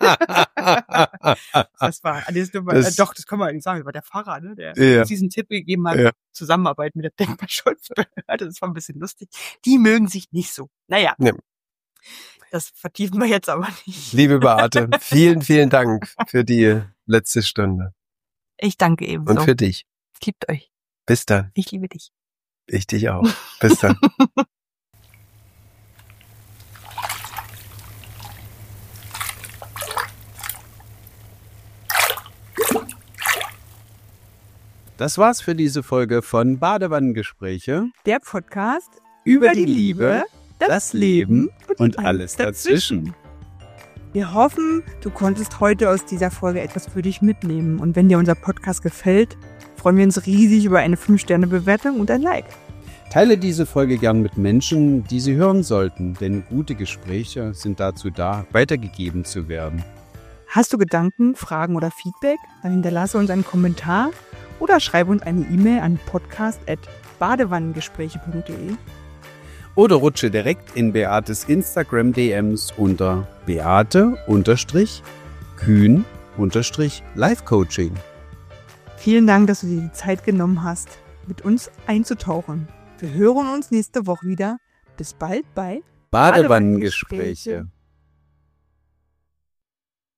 ein. Das war alles nur mal, Das- äh, doch, das kann man nicht sagen, das war der Pfarrer, ne, der Ja. uns diesen Tipp gegeben hat, Ja. Zusammenarbeit mit der Denkmalschutzbehörde. Das war ein bisschen lustig. Die mögen sich nicht so. Naja. Nee. Das vertiefen wir jetzt aber nicht. Liebe Beate, vielen, vielen Dank für die letzte Stunde. Ich danke ebenso. Und für dich. Liebt euch. Bis dann. Ich liebe dich. Ich dich auch. Bis dann. Das war's für diese Folge von Badewannengespräche Der Podcast über die Liebe, das Leben und alles dazwischen. Wir hoffen, du konntest heute aus dieser Folge etwas für dich mitnehmen. Und wenn dir unser Podcast gefällt, freuen wir uns riesig über eine fünf Sterne Bewertung und ein Like. Teile diese Folge gern mit Menschen, die sie hören sollten, denn gute Gespräche sind dazu da, weitergegeben zu werden. Hast du Gedanken, Fragen oder Feedback? Dann hinterlasse uns einen Kommentar oder schreibe uns eine E-Mail an podcast at badewannengespräche punkt de. Oder rutsche direkt in Beates Instagram-D Ms unter Beate-Kühn-Life-Coaching. Vielen Dank, dass du dir die Zeit genommen hast, mit uns einzutauchen. Wir hören uns nächste Woche wieder. Bis bald bei Badewannengespräche.